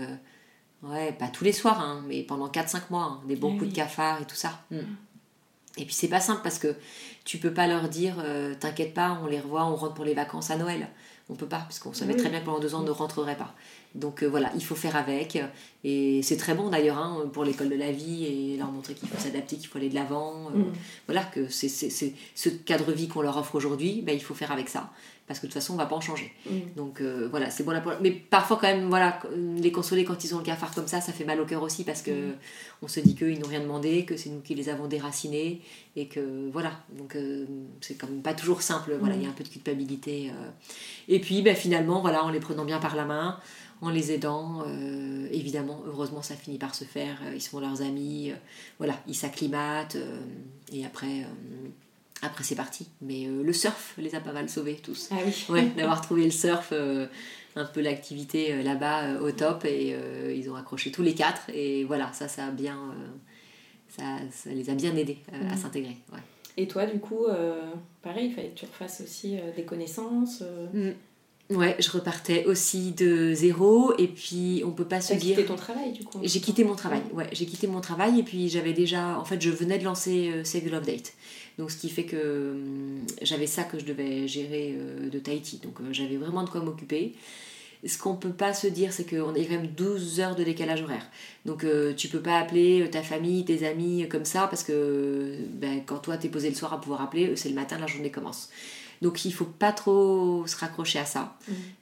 [SPEAKER 5] pas tous les soirs, hein, mais pendant 4-5 mois. Hein, des bons coups de cafard et tout ça. Et puis c'est pas simple parce que tu peux pas leur dire t'inquiète pas, on les revoit, on rentre pour les vacances à Noël. On peut pas, parce qu'on savait très bien que pendant 2 ans on ne rentrerait pas. Donc voilà, il faut faire avec. Et c'est très bon d'ailleurs pour l'école de la vie et leur montrer qu'il faut s'adapter, qu'il faut aller de l'avant. Voilà, que c'est ce cadre de vie qu'on leur offre aujourd'hui, il faut faire avec ça. Parce que de toute façon on va pas en changer. Donc voilà, c'est bon là pour... Mais parfois quand même, voilà, les consoler quand ils ont le cafard comme ça fait mal au cœur aussi, parce que on se dit qu'ils n'ont rien demandé, que c'est nous qui les avons déracinés, et que voilà, donc c'est quand même pas toujours simple. Voilà, il y a un peu de culpabilité. Et puis finalement, voilà, en les prenant bien par la main, en les aidant, évidemment, heureusement ça finit par se faire, ils sont leurs amis, voilà, ils s'acclimatent, et après c'est parti. Mais le surf les a pas mal sauvés tous.
[SPEAKER 4] Ah oui.
[SPEAKER 5] Ouais, d'avoir trouvé le surf, un peu l'activité là-bas au top, et ils ont accroché tous les 4, et voilà, ça a bien... ça les a bien aidés à s'intégrer. Ouais.
[SPEAKER 4] Et toi, du coup, pareil, il fallait que tu refasses aussi des connaissances.
[SPEAKER 5] Ouais, je repartais aussi de zéro, et puis on peut pas se dire...
[SPEAKER 4] T'as quitté ton travail, du coup?
[SPEAKER 5] J'ai quitté mon travail, j'ai quitté mon travail, et puis j'avais déjà... En fait, je venais de lancer Save Your Love Date. Donc, ce qui fait que j'avais ça que je devais gérer de Tahiti. Donc, j'avais vraiment de quoi m'occuper. Ce qu'on peut pas se dire, c'est qu'on a quand même 12 heures de décalage horaire. Donc, tu peux pas appeler ta famille, tes amis comme ça, parce que quand toi, t'es posé le soir à pouvoir appeler, c'est le matin, la journée commence. Donc, il faut pas trop se raccrocher à ça.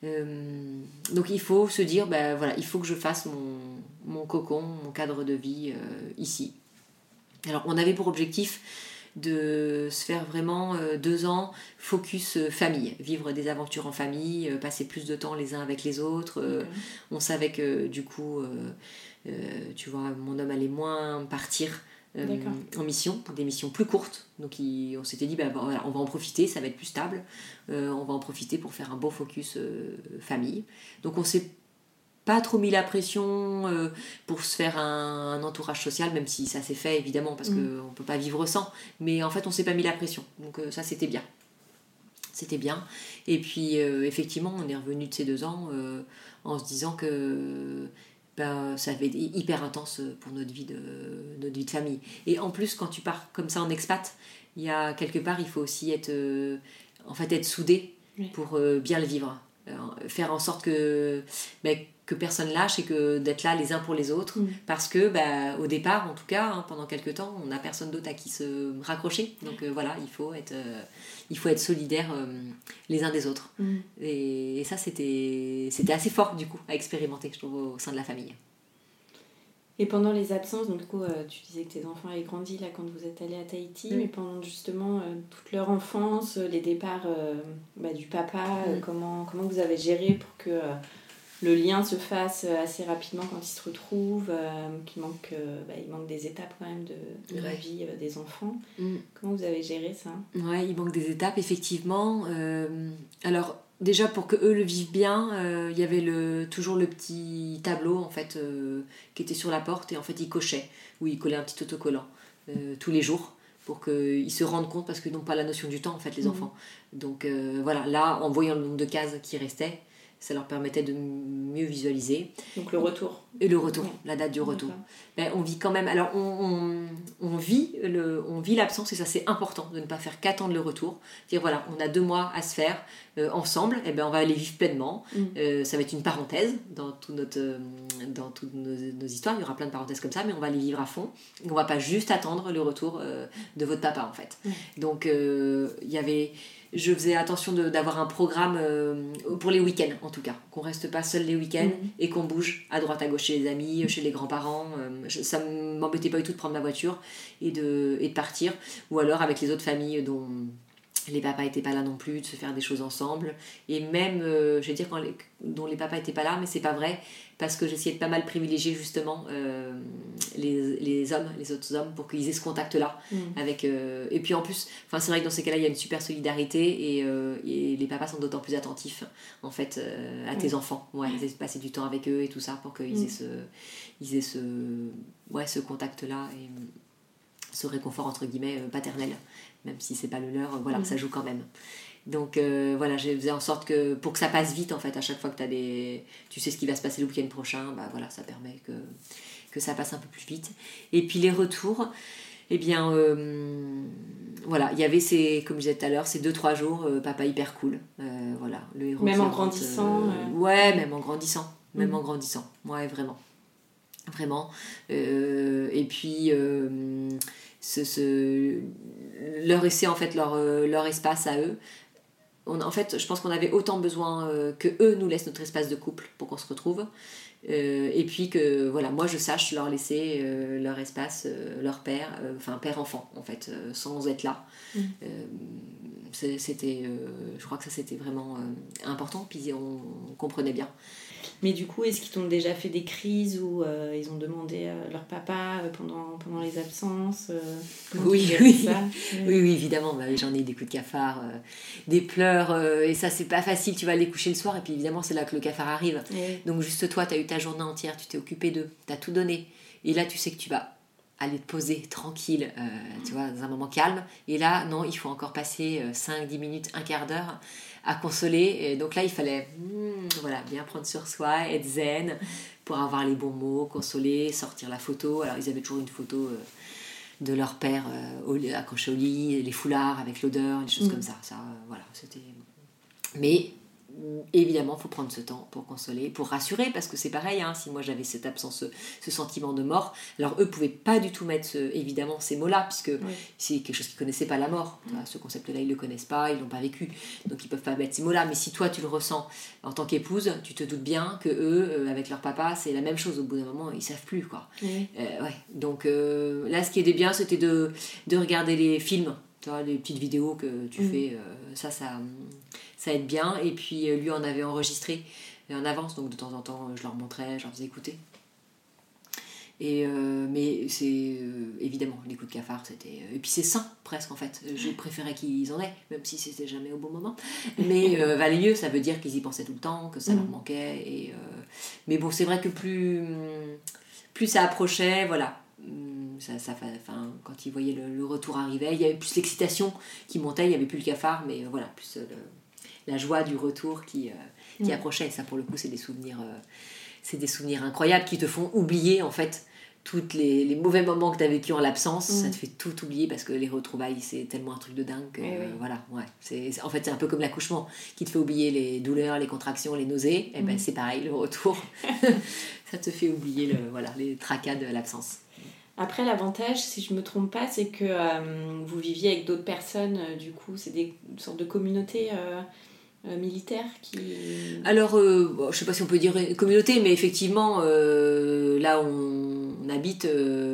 [SPEAKER 5] Donc, il faut se dire, voilà, il faut que je fasse mon cocon, mon cadre de vie ici. Alors, on avait pour objectif de se faire vraiment 2 ans focus famille, vivre des aventures en famille, passer plus de temps les uns avec les autres. On savait que du coup, tu vois, mon homme allait moins partir en mission, des missions plus courtes. Donc on s'était dit, voilà, on va en profiter, ça va être plus stable. On va en profiter pour faire un beau focus famille. Donc on s'est pas trop mis la pression pour se faire un entourage social, même si ça s'est fait évidemment, parce qu'on peut pas vivre sans, mais en fait on s'est pas mis la pression, donc ça c'était bien. Et puis effectivement on est revenu de ces 2 ans en se disant que ça avait été hyper intense pour notre vie de famille. Et en plus quand tu pars comme ça en expat, il y a quelque part, il faut aussi être soudé pour bien le vivre, faire en sorte que personne lâche, et que d'être là les uns pour les autres, parce que au départ en tout cas, pendant quelques temps on n'a personne d'autre à qui se raccrocher, donc voilà, il faut être solidaire les uns des autres. Et ça c'était assez fort du coup à expérimenter, je trouve, au sein de la famille.
[SPEAKER 4] Et pendant les absences, donc du coup, tu disais que tes enfants avaient grandi là quand vous êtes allés à Tahiti, mais pendant justement toute leur enfance, les départs du papa, comment vous avez géré pour que le lien se fasse assez rapidement quand ils se retrouvent, il manque des étapes quand même de la vie des enfants. Comment vous avez géré ça?
[SPEAKER 5] Ouais, il manque des étapes, effectivement. Alors, déjà, pour qu'eux le vivent bien, il y avait toujours le petit tableau, en fait, qui était sur la porte, et en fait, ils cochaient, ou ils collaient un petit autocollant tous les jours, pour qu'ils se rendent compte, parce qu'ils n'ont pas la notion du temps, en fait, les enfants. Donc, voilà, là, en voyant le nombre de cases qui restaient, ça leur permettait de mieux visualiser.
[SPEAKER 4] Donc le retour.
[SPEAKER 5] Et le retour, la date du retour. On vit quand même... Alors, on vit l'absence, et ça, c'est important, de ne pas faire qu'attendre le retour. Dire, voilà, on a 2 mois à se faire ensemble, on va aller vivre pleinement. Ça va être une parenthèse dans toutes nos histoires. Il y aura plein de parenthèses comme ça, mais on va les vivre à fond. On va pas juste attendre le retour de votre papa, en fait. Donc, il y avait... je faisais attention d'avoir un programme pour les week-ends en tout cas, qu'on reste pas seul les week-ends et qu'on bouge à droite à gauche chez les amis, chez les grands-parents. Ça m'embêtait pas du tout de prendre ma voiture et de partir, ou alors avec les autres familles dont les papas n'étaient pas là non plus, de se faire des choses ensemble. Et même, je vais dire, dont les papas n'étaient pas là, mais c'est pas vrai, parce que j'essayais de pas mal privilégier justement les hommes, les autres hommes, pour qu'ils aient ce contact-là. Avec, et puis en plus, c'est vrai que dans ces cas-là, il y a une super solidarité, et les papas sont d'autant plus attentifs, en fait, à tes enfants. Ouais, ils essaient de passer du temps avec eux et tout ça, pour qu'ils aient ce contact-là, et ce réconfort, entre guillemets, paternel. Même si c'est pas le leur, voilà, ça joue quand même. Donc voilà, j'ai fait en sorte que pour que ça passe vite, en fait, à chaque fois que tu sais ce qui va se passer le week-end prochain, bah voilà, ça permet que ça passe un peu plus vite. Et puis les retours, eh bien voilà, il y avait comme je disais tout à l'heure, ces 2-3 jours, papa hyper cool, voilà, le héros
[SPEAKER 4] même en grandissant
[SPEAKER 5] ouais, même en grandissant, ouais, vraiment, et puis leur essai, en fait, leur espace à eux. En fait, je pense qu'on avait autant besoin que eux nous laissent notre espace de couple pour qu'on se retrouve, et puis que voilà, moi je sache leur laisser leur espace, leur père, père-enfant, en fait, sans être là. C'était, je crois que ça c'était vraiment important, puis on comprenait bien.
[SPEAKER 4] Mais du coup, est-ce qu'ils t'ont déjà fait des crises où ils ont demandé à leur papa pendant les absences
[SPEAKER 5] Oui, évidemment. Bah, j'en ai eu des coups de cafard, des pleurs, et ça c'est pas facile, tu vas aller coucher le soir, et puis évidemment c'est là que le cafard arrive. Donc juste toi, t'as eu ta journée entière, tu t'es occupé d'eux, t'as tout donné, et là tu sais que tu vas aller te poser tranquille, tu vois, dans un moment calme, et là non, il faut encore passer 5-10 minutes, un quart d'heure à consoler, et donc là il fallait voilà, bien prendre sur soi, être zen pour avoir les bons mots, consoler, sortir la photo. Alors ils avaient toujours une photo de leur père accroché au lit, les foulards avec l'odeur, des choses comme ça, voilà, c'était... Mais évidemment, il faut prendre ce temps pour consoler, pour rassurer, parce que c'est pareil, hein, si moi j'avais cette absence, ce sentiment de mort, alors eux ne pouvaient pas du tout mettre évidemment ces mots-là, puisque c'est quelque chose qu'ils ne connaissaient pas, la mort. Ce concept-là, ils ne le connaissent pas, ils ne l'ont pas vécu, donc ils ne peuvent pas mettre ces mots-là. Mais si toi tu le ressens en tant qu'épouse, tu te doutes bien que eux, avec leur papa, c'est la même chose. Au bout d'un moment, ils ne savent plus, quoi. Donc là, ce qui était bien, c'était de regarder les films, tu vois, les petites vidéos que tu fais, ça aide bien. Et puis lui en avait enregistré en avance, donc de temps en temps je leur montrais, je leur faisais écouter. Mais c'est évidemment les coups de cafard, c'était... Et puis c'est sain presque, en fait, je préférais qu'ils en aient, même si c'était jamais au bon moment, mais valait mieux, ça veut dire qu'ils y pensaient tout le temps, que ça leur manquait, mais bon, c'est vrai que plus ça approchait, voilà, quand ils voyaient le retour arriver, il y avait plus l'excitation qui montait, il n'y avait plus le cafard, mais voilà, plus la joie du retour qui approchait. Et ça, pour le coup, c'est des souvenirs incroyables qui te font oublier, en fait, tous les mauvais moments que tu as vécu en l'absence. Ça te fait tout oublier, parce que les retrouvailles, c'est tellement un truc de dingue que, voilà, ouais. En fait, c'est un peu comme l'accouchement qui te fait oublier les douleurs, les contractions, les nausées. Et ben c'est pareil, le retour, ça te fait oublier les tracas de l'absence.
[SPEAKER 4] Après, l'avantage, si je me trompe pas, c'est que vous viviez avec d'autres personnes, du coup, c'est une sorte de communauté militaire qui... Alors,
[SPEAKER 5] je sais pas si on peut dire communauté, mais effectivement, là où on habite,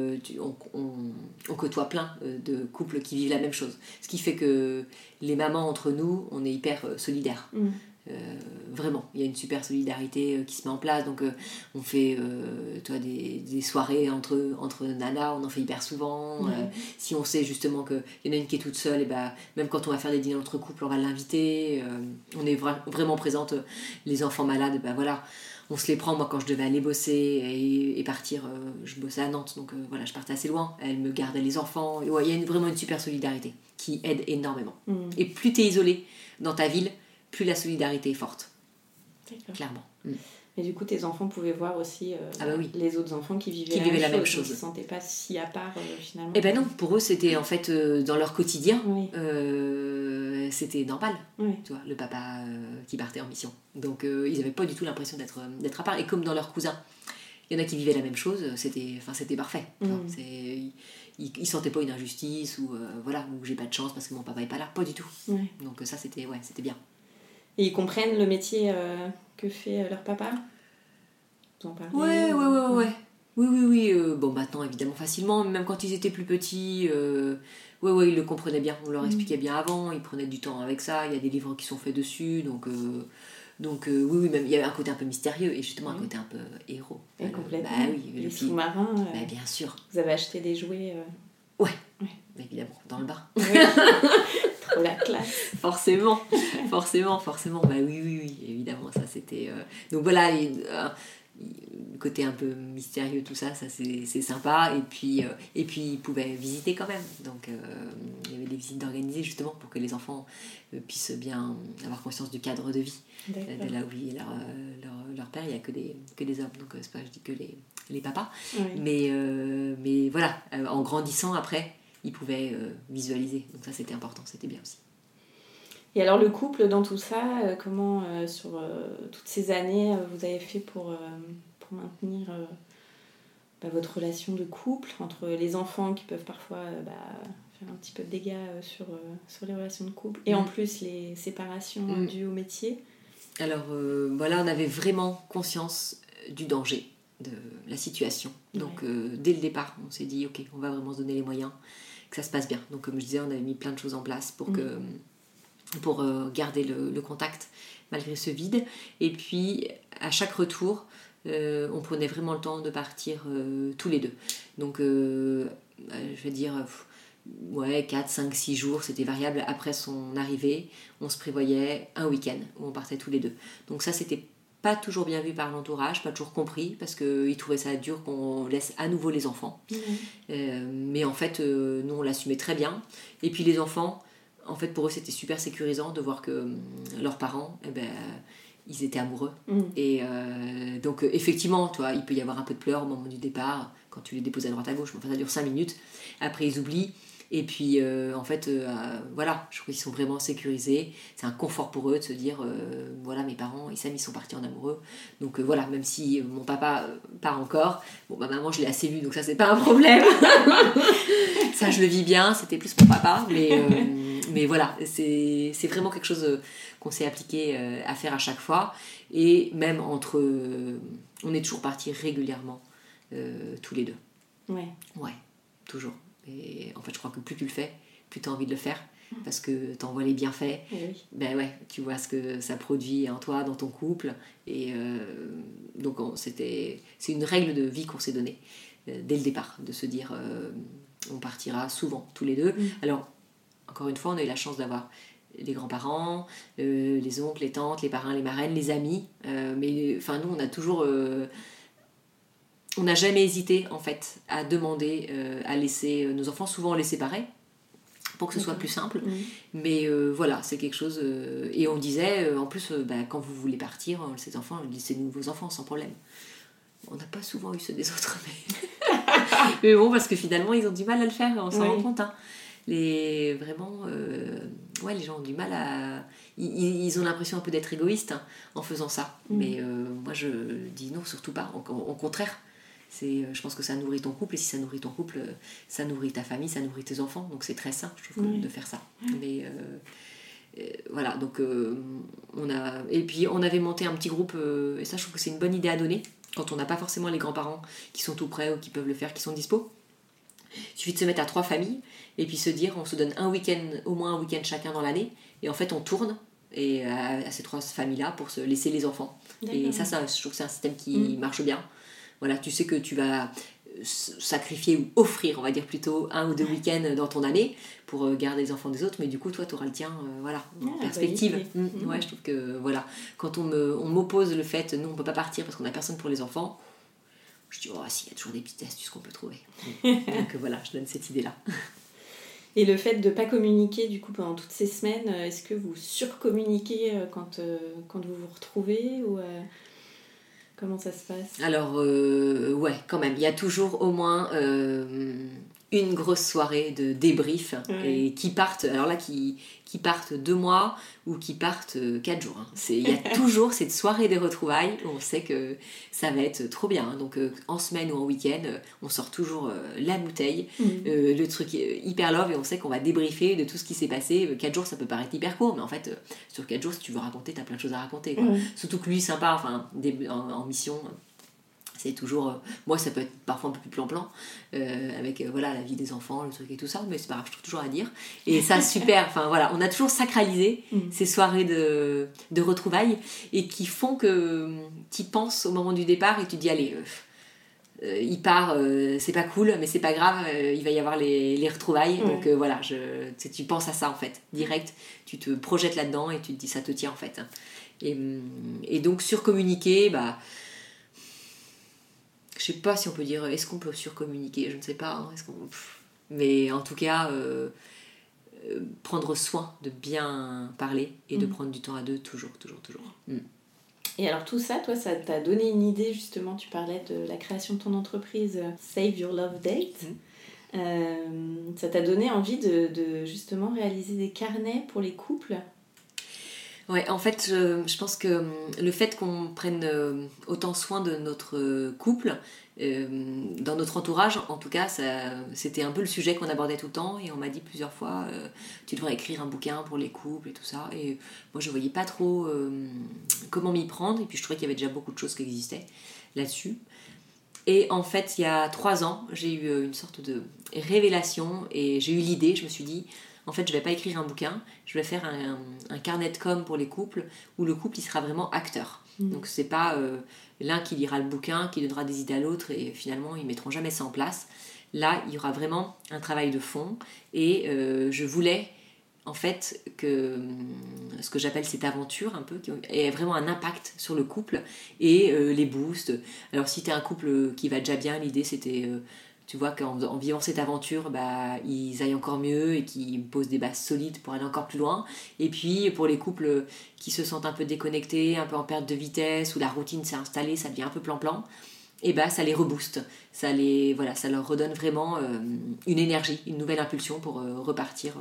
[SPEAKER 5] on côtoie plein de couples qui vivent la même chose. Ce qui fait que les mamans, entre nous, on est hyper solidaires. Vraiment, il y a une super solidarité qui se met en place, donc on fait des soirées entre nanas, on en fait hyper souvent. Si on sait justement qu'il y en a une qui est toute seule, et même quand on va faire des dîners entre couples, on va l'inviter. On est vraiment présente. Les enfants malades, voilà, on se les prend. Moi, quand je devais aller bosser et partir, je bossais à Nantes, donc voilà, je partais assez loin, elle me gardait les enfants, et il y a vraiment une super solidarité qui aide énormément. Et plus t'es isolé dans ta ville, plus la solidarité est forte. D'accord. Clairement.
[SPEAKER 4] Et du coup, tes enfants pouvaient voir aussi les autres enfants qui vivaient la même chose. Ils ne se sentaient pas si à part, finalement. Eh
[SPEAKER 5] ben non, pour eux, c'était en fait dans leur quotidien, c'était normal. Tu vois, le papa qui partait en mission. Donc, ils n'avaient pas du tout l'impression d'être à part. Et comme dans leurs cousins, Il y en a qui vivaient la même chose, c'était parfait. Ils sentaient pas une injustice ou ou j'ai pas de chance parce que mon papa est pas là, pas du tout.
[SPEAKER 4] Ouais.
[SPEAKER 5] Donc ça c'était bien.
[SPEAKER 4] Et ils comprennent le métier que fait leur papa? Vous en parlez?
[SPEAKER 5] Ouais. Oui. Bon, maintenant évidemment facilement, même quand ils étaient plus petits, ils le comprenaient bien. On leur expliquait bien avant, ils prenaient du temps avec ça. Il y a des livres qui sont faits dessus, donc oui, même il y avait un côté un peu mystérieux et justement un côté un peu héros.
[SPEAKER 4] Et complètement.
[SPEAKER 5] Bah oui,
[SPEAKER 4] les sous-marins.
[SPEAKER 5] bien sûr.
[SPEAKER 4] Vous avez acheté des jouets?
[SPEAKER 5] Ouais, évidemment, dans le bar.
[SPEAKER 4] Oui. Trop la classe.
[SPEAKER 5] Forcément. Bah oui, évidemment, ça c'était. Donc voilà, le côté un peu mystérieux, tout ça c'est sympa. Et puis ils pouvaient visiter quand même. Donc il y avait des visites organisées justement pour que les enfants puissent bien avoir conscience du cadre de vie. De là où vit leur père, il n'y a que des hommes. Donc c'est pas je dis que les papas.
[SPEAKER 4] Oui.
[SPEAKER 5] Mais voilà, en grandissant après, ils pouvaient visualiser. Donc ça c'était important, c'était bien aussi.
[SPEAKER 4] Et alors le couple dans tout ça, comment sur toutes ces années vous avez fait pour maintenir votre relation de couple entre les enfants qui peuvent parfois faire un petit peu de dégâts sur les relations de couple et en plus les séparations dues au métier? Alors
[SPEAKER 5] on avait vraiment conscience du danger de la situation. Donc dès le départ on s'est dit ok, on va vraiment se donner les moyens que ça se passe bien. Donc comme je disais, on avait mis plein de choses en place pour garder le contact malgré ce vide. Et puis à chaque retour on prenait vraiment le temps de partir tous les deux. Donc je vais dire 4, 5, 6 jours, c'était variable. Après son arrivée, on se prévoyait un week-end où on partait tous les deux. Donc ça c'était pas toujours bien vu par l'entourage, pas toujours compris, parce qu'ils trouvaient ça dur qu'on laisse à nouveau les enfants. Mais en fait, nous on l'assumait très bien. Et puis les enfants, en fait pour eux c'était super sécurisant de voir que leurs parents, ils étaient amoureux. Et donc effectivement, toi, il peut y avoir un peu de pleurs au moment du départ, quand tu les déposes à droite à gauche, mais enfin, ça dure 5 minutes. Après ils oublient. Et puis je trouve qu'ils sont vraiment sécurisés. C'est un confort pour eux de se dire mes parents ils sont partis en amoureux. Donc même si mon papa part encore, maman je l'ai assez vu, donc ça c'est pas un problème. Ça je le vis bien, c'était plus mon papa, mais voilà, c'est vraiment quelque chose qu'on s'est appliqué à faire à chaque fois. Et même on est toujours partis régulièrement tous les deux. Ouais, toujours. Et en fait, je crois que plus tu le fais, plus tu as envie de le faire, parce que tu en vois les bienfaits. Oui. Tu vois ce que ça produit en toi, dans ton couple. Et donc, c'est une règle de vie qu'on s'est donnée dès le départ, de se dire on partira souvent, tous les deux. Alors, encore une fois, on a eu la chance d'avoir les grands-parents, les oncles, les tantes, les parrains, les marraines, les amis. Mais nous, on a toujours... on n'a jamais hésité en fait à demander à laisser nos enfants, souvent on les séparait pour que ce soit plus simple, mais c'est quelque chose et on disait en plus quand vous voulez partir, ces enfants, laissez-nous vos enfants sans problème. On n'a pas souvent eu ceux des autres, mais bon, parce que finalement ils ont du mal à le faire, on s'en rend compte, hein. Les gens ont du mal à... Ils ont l'impression un peu d'être égoïstes en faisant ça, mais moi je dis non, surtout pas, au contraire. Je pense que ça nourrit ton couple, et si ça nourrit ton couple, ça nourrit ta famille, ça nourrit tes enfants, donc c'est très sain, je trouve, de faire ça. Mais donc et puis on avait monté un petit groupe, et ça je trouve que c'est une bonne idée à donner, quand on n'a pas forcément les grands-parents qui sont tout près ou qui peuvent le faire, qui sont dispo. Il suffit de se mettre à 3 familles, et puis se dire, on se donne au moins un week-end chacun dans l'année, et en fait on tourne à ces 3 familles-là pour se laisser les enfants. D'accord. Et ça, je trouve que c'est un système qui marche bien. Voilà, tu sais que tu vas sacrifier ou offrir, on va dire plutôt, 1 ou 2 week-ends dans ton année pour garder les enfants des autres, mais du coup toi tu auras le tien en perspective. Ouais, je trouve que quand on m'oppose le fait nous on peut pas partir parce qu'on a personne pour les enfants, je dis si, il y a toujours des petites astuces qu'on peut trouver. Donc je donne cette idée là.
[SPEAKER 4] Et le fait de ne pas communiquer du coup pendant toutes ces semaines, est-ce que vous surcommuniquez quand vous vous retrouvez ou Comment ça se passe?
[SPEAKER 5] Alors, quand même. Il y a toujours au moins une grosse soirée de débrief et qui partent, alors là qui partent 2 mois ou qui partent 4 jours. Hein. Il y a toujours cette soirée des retrouvailles où on sait que ça va être trop bien. Hein. Donc en semaine ou en week-end, on sort toujours la bouteille, le truc hyper love et on sait qu'on va débriefer de tout ce qui s'est passé. 4 jours ça peut paraître hyper court, mais en fait sur 4 jours si tu veux raconter, t'as plein de choses à raconter. Quoi. Surtout que lui sympa, enfin en mission... C'est toujours, moi ça peut être parfois un peu plus plan-plan, avec la vie des enfants, le truc et tout ça, mais c'est pas grave, je trouve toujours à dire. Et ça, super, enfin voilà, on a toujours sacralisé ces soirées de retrouvailles et qui font que tu y penses au moment du départ et tu te dis, allez, il part, c'est pas cool, mais c'est pas grave, il va y avoir les retrouvailles. Donc voilà, tu penses à ça en fait, direct, tu te projettes là-dedans et tu te dis, ça te tient en fait. Et donc surcommuniquer, je sais pas si on peut dire, est-ce qu'on peut surcommuniquer, je ne sais pas, hein, mais en tout cas prendre soin de bien parler et de prendre du temps à deux, toujours.
[SPEAKER 4] Et alors tout ça, toi, ça t'a donné une idée, justement, tu parlais de la création de ton entreprise Save Your Love Date. Ça t'a donné envie de justement réaliser des carnets pour les couples.
[SPEAKER 5] Ouais, en fait, je pense que le fait qu'on prenne autant soin de notre couple, dans notre entourage, en tout cas, c'était un peu le sujet qu'on abordait tout le temps et on m'a dit plusieurs fois, tu devrais écrire un bouquin pour les couples et tout ça. Et moi, je voyais pas trop comment m'y prendre et puis je trouvais qu'il y avait déjà beaucoup de choses qui existaient là-dessus. Et en fait, il y a 3 ans, j'ai eu une sorte de révélation et j'ai eu l'idée, je me suis dit... En fait, je vais pas écrire un bouquin, je vais faire un carnet de com pour les couples où le couple il sera vraiment acteur. Donc c'est pas l'un qui lira le bouquin, qui donnera des idées à l'autre et finalement ils mettront jamais ça en place. Là, il y aura vraiment un travail de fond et je voulais en fait que ce que j'appelle cette aventure un peu qui ait vraiment un impact sur le couple et les boosts. Alors si t'es un couple qui va déjà bien, l'idée c'était tu vois qu'en vivant cette aventure, ils aillent encore mieux et qu'ils posent des bases solides pour aller encore plus loin. Et puis pour les couples qui se sentent un peu déconnectés, un peu en perte de vitesse, où la routine s'est installée, ça devient un peu plan-plan, et ça les rebooste. Ça leur redonne vraiment une énergie, une nouvelle impulsion pour repartir.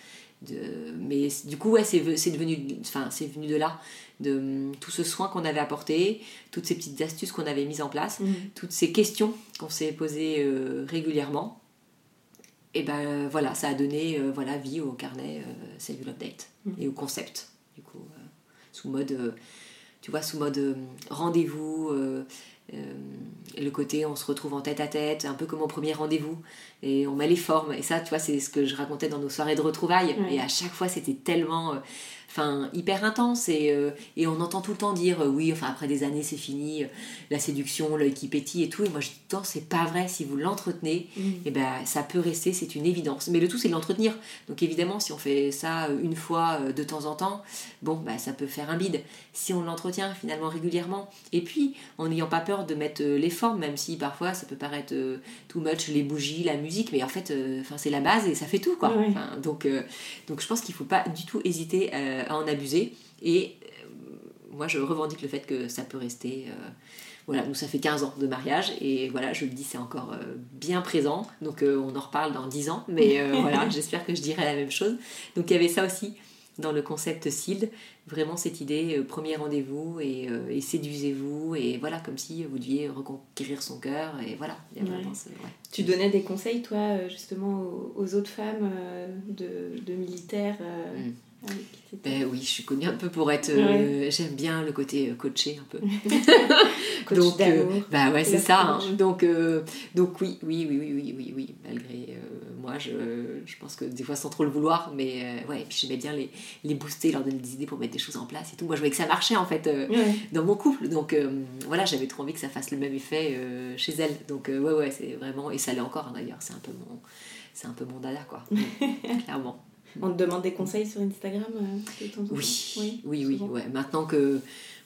[SPEAKER 5] Mais du coup, c'est venu de là, de tout ce soin qu'on avait apporté, toutes ces petites astuces qu'on avait mises en place, toutes ces questions qu'on s'est posées régulièrement. Et ça a donné vie au carnet Save Your Love Date et au concept. Du coup, sous mode rendez-vous. Le côté on se retrouve en tête à tête, un peu comme au premier rendez-vous et on met les formes et ça tu vois c'est ce que je racontais dans nos soirées de retrouvailles et à chaque fois c'était tellement hyper intense et on entend tout le temps dire après des années c'est fini, la séduction, l'œil qui pétille et tout, et moi je dis tout le temps c'est pas vrai, si vous l'entretenez et ça peut rester, c'est une évidence, mais le tout c'est de l'entretenir. Donc évidemment si on fait ça une fois de temps en temps, ça peut faire un bide. Si on l'entretient finalement régulièrement et puis en n'ayant pas peur de mettre les formes, même si parfois ça peut paraître too much, les bougies, la musique, mais en fait c'est la base et ça fait tout quoi. Donc je pense qu'il faut pas du tout hésiter à en abuser et moi je revendique le fait que ça peut rester nous ça fait 15 ans de mariage et je le dis c'est encore bien présent, donc on en reparle dans 10 ans mais j'espère que je dirai la même chose. Donc il y avait ça aussi dans le concept SEALD, vraiment cette idée premier rendez-vous et séduisez-vous et comme si vous deviez reconquérir son cœur et voilà.
[SPEAKER 4] Tu donnais des conseils toi justement aux autres femmes de militaires
[SPEAKER 5] oui, je suis connue un peu pour être j'aime bien le côté coaché un peu.
[SPEAKER 4] Coach
[SPEAKER 5] donc
[SPEAKER 4] d'amour,
[SPEAKER 5] c'est ça hein. Donc oui malgré moi je pense que des fois sans trop le vouloir mais et puis j'aimais bien les booster, leur donner des idées pour mettre des choses en place et tout. Moi je voyais que ça marchait en fait dans mon couple, donc j'avais trop envie que ça fasse le même effet chez elle, donc c'est vraiment, et ça l'est encore hein, d'ailleurs, c'est un peu mon dada quoi. Clairement.
[SPEAKER 4] On te demande des conseils sur Instagram de temps en temps ?
[SPEAKER 5] Oui. Maintenant que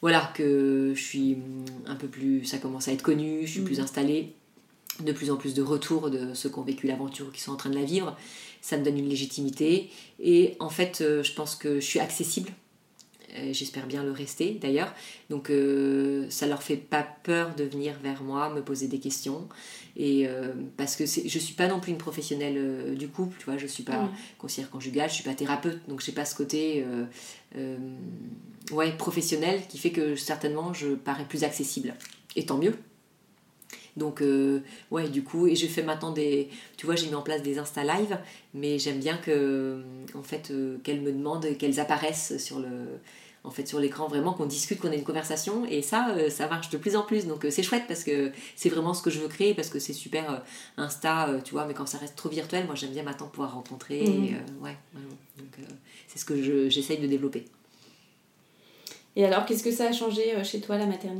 [SPEAKER 5] je suis un peu plus, ça commence à être connu, je suis plus installée, de plus en plus de retours de ceux qui ont vécu l'aventure ou qui sont en train de la vivre, ça me donne une légitimité et en fait je pense que je suis accessible J'espère bien le rester d'ailleurs. Donc ça leur fait pas peur de venir vers moi, me poser des questions. Et parce que je suis pas non plus une professionnelle du couple, tu vois, je suis pas conseillère conjugale, je suis pas thérapeute, donc j'ai pas ce côté professionnel qui fait que certainement je parais plus accessible. Et tant mieux. Donc du coup, et je fais maintenant tu vois, j'ai mis en place des Insta Live, mais j'aime bien que en fait qu'elles me demandent, qu'elles apparaissent sur l'écran, vraiment qu'on discute, qu'on ait une conversation, et ça marche de plus en plus. Donc c'est chouette parce que c'est vraiment ce que je veux créer, parce que c'est super Insta, tu vois, mais quand ça reste trop virtuel, moi j'aime bien maintenant pouvoir rencontrer. Et, donc c'est ce que j'essaye de développer.
[SPEAKER 4] Et alors, qu'est-ce que ça a changé chez toi, la maternité ?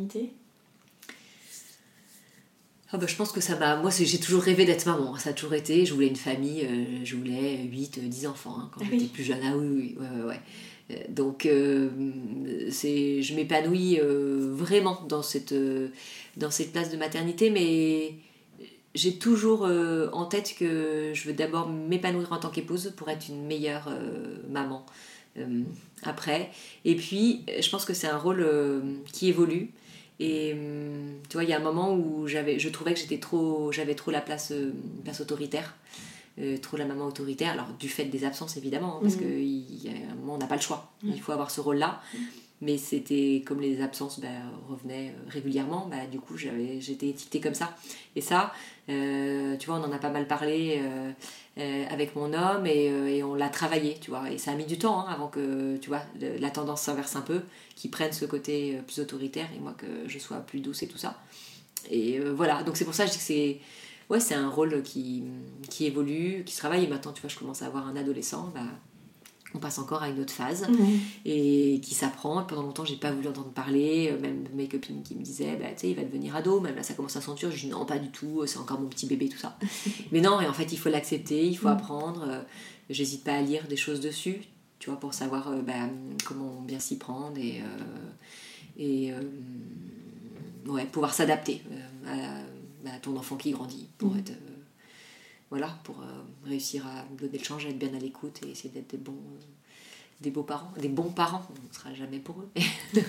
[SPEAKER 5] Je pense que moi j'ai toujours rêvé d'être maman, ça a toujours été, je voulais une famille, je voulais 8-10 enfants quand j'étais plus jeune. Ah oui. Donc je m'épanouis vraiment dans cette place de maternité, mais j'ai toujours en tête que je veux d'abord m'épanouir en tant qu'épouse pour être une meilleure maman après. Et puis je pense que c'est un rôle qui évolue. Et tu vois, il y a un moment où je trouvais que j'avais trop la place autoritaire, trop la maman autoritaire, alors du fait des absences évidemment, parce qu'à un moment on n'a pas le choix, il faut avoir ce rôle-là, mais c'était comme les absences revenaient régulièrement, du coup j'étais étiquetée comme ça. Et ça, tu vois, on en a pas mal parlé avec mon homme, et on l'a travaillé, tu vois, et ça a mis du temps avant que, tu vois, la tendance s'inverse un peu, qu'ils prennent ce côté plus autoritaire et moi que je sois plus douce et tout ça. Et voilà, donc c'est pour ça que je dis que c'est un rôle qui évolue, qui se travaille. Et maintenant, tu vois, je commence à avoir un adolescent, on passe encore à une autre phase et qui s'apprend. Pendant longtemps, j'ai pas voulu entendre parler, même mes copines qui me disaient tu sais, il va devenir ado, même là ça commence à sentir. Je dis non, pas du tout, c'est encore mon petit bébé, tout ça. Mais non, et en fait il faut l'accepter, il faut apprendre. J'hésite pas à lire des choses dessus, tu vois, pour savoir comment bien s'y prendre et pouvoir s'adapter à ton enfant qui grandit pour être pour réussir à donner le change, à être bien à l'écoute et essayer d'être des bons parents. On ne sera jamais pour eux.
[SPEAKER 4] C'est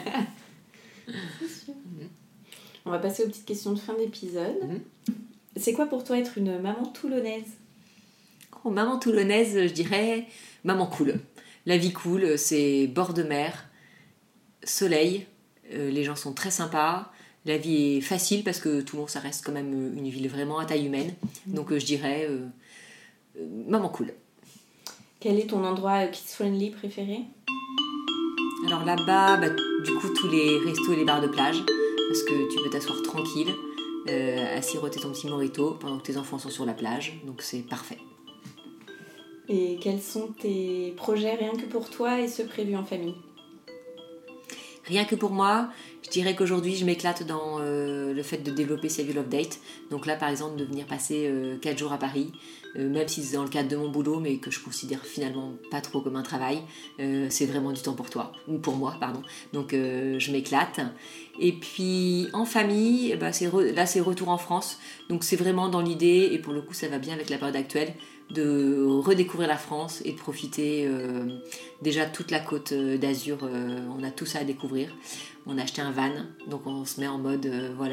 [SPEAKER 4] sûr. On va passer aux petites questions de fin d'épisode. C'est quoi pour toi être une maman toulonnaise ?
[SPEAKER 5] Maman toulonnaise, je dirais maman cool. La vie cool, c'est bord de mer, soleil, les gens sont très sympas. La vie est facile parce que Toulon, ça reste quand même une ville vraiment à taille humaine. Donc je dirais maman cool.
[SPEAKER 4] Quel est ton endroit kids-friendly préféré ?
[SPEAKER 5] Alors là-bas, du coup, tous les restos et les bars de plage, parce que tu peux t'asseoir tranquille, à siroter ton petit mojito pendant que tes enfants sont sur la plage. Donc c'est parfait.
[SPEAKER 4] Et quels sont tes projets rien que pour toi et ceux prévus en famille ?
[SPEAKER 5] Rien que pour moi, je dirais qu'aujourd'hui je m'éclate dans le fait de développer Save Your Love Date. Donc là par exemple de venir passer 4 jours à Paris, même si c'est dans le cadre de mon boulot mais que je considère finalement pas trop comme un travail, c'est vraiment du temps pour moi. Donc je m'éclate. Et puis en famille, là c'est retour en France. Donc c'est vraiment dans l'idée, et pour le coup ça va bien avec la période actuelle, de redécouvrir la France et de profiter déjà toute la côte d'Azur. On a tout ça à découvrir. On a acheté un van, donc on se met en mode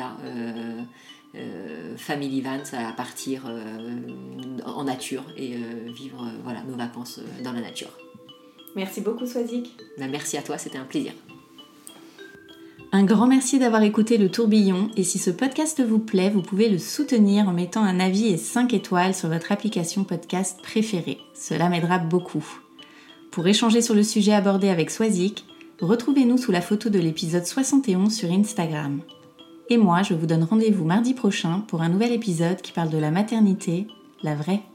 [SPEAKER 5] family van, ça va partir en nature et vivre nos vacances dans la nature.
[SPEAKER 4] Merci beaucoup Swazik.
[SPEAKER 5] Merci à toi, c'était un plaisir.
[SPEAKER 4] Un grand merci d'avoir écouté Le Tourbillon, et si ce podcast vous plaît, vous pouvez le soutenir en mettant un avis et 5 étoiles sur votre application podcast préférée. Cela m'aidera beaucoup. Pour échanger sur le sujet abordé avec Swazik, retrouvez-nous sous la photo de l'épisode 71 sur Instagram. Et moi, je vous donne rendez-vous mardi prochain pour un nouvel épisode qui parle de la maternité, la vraie.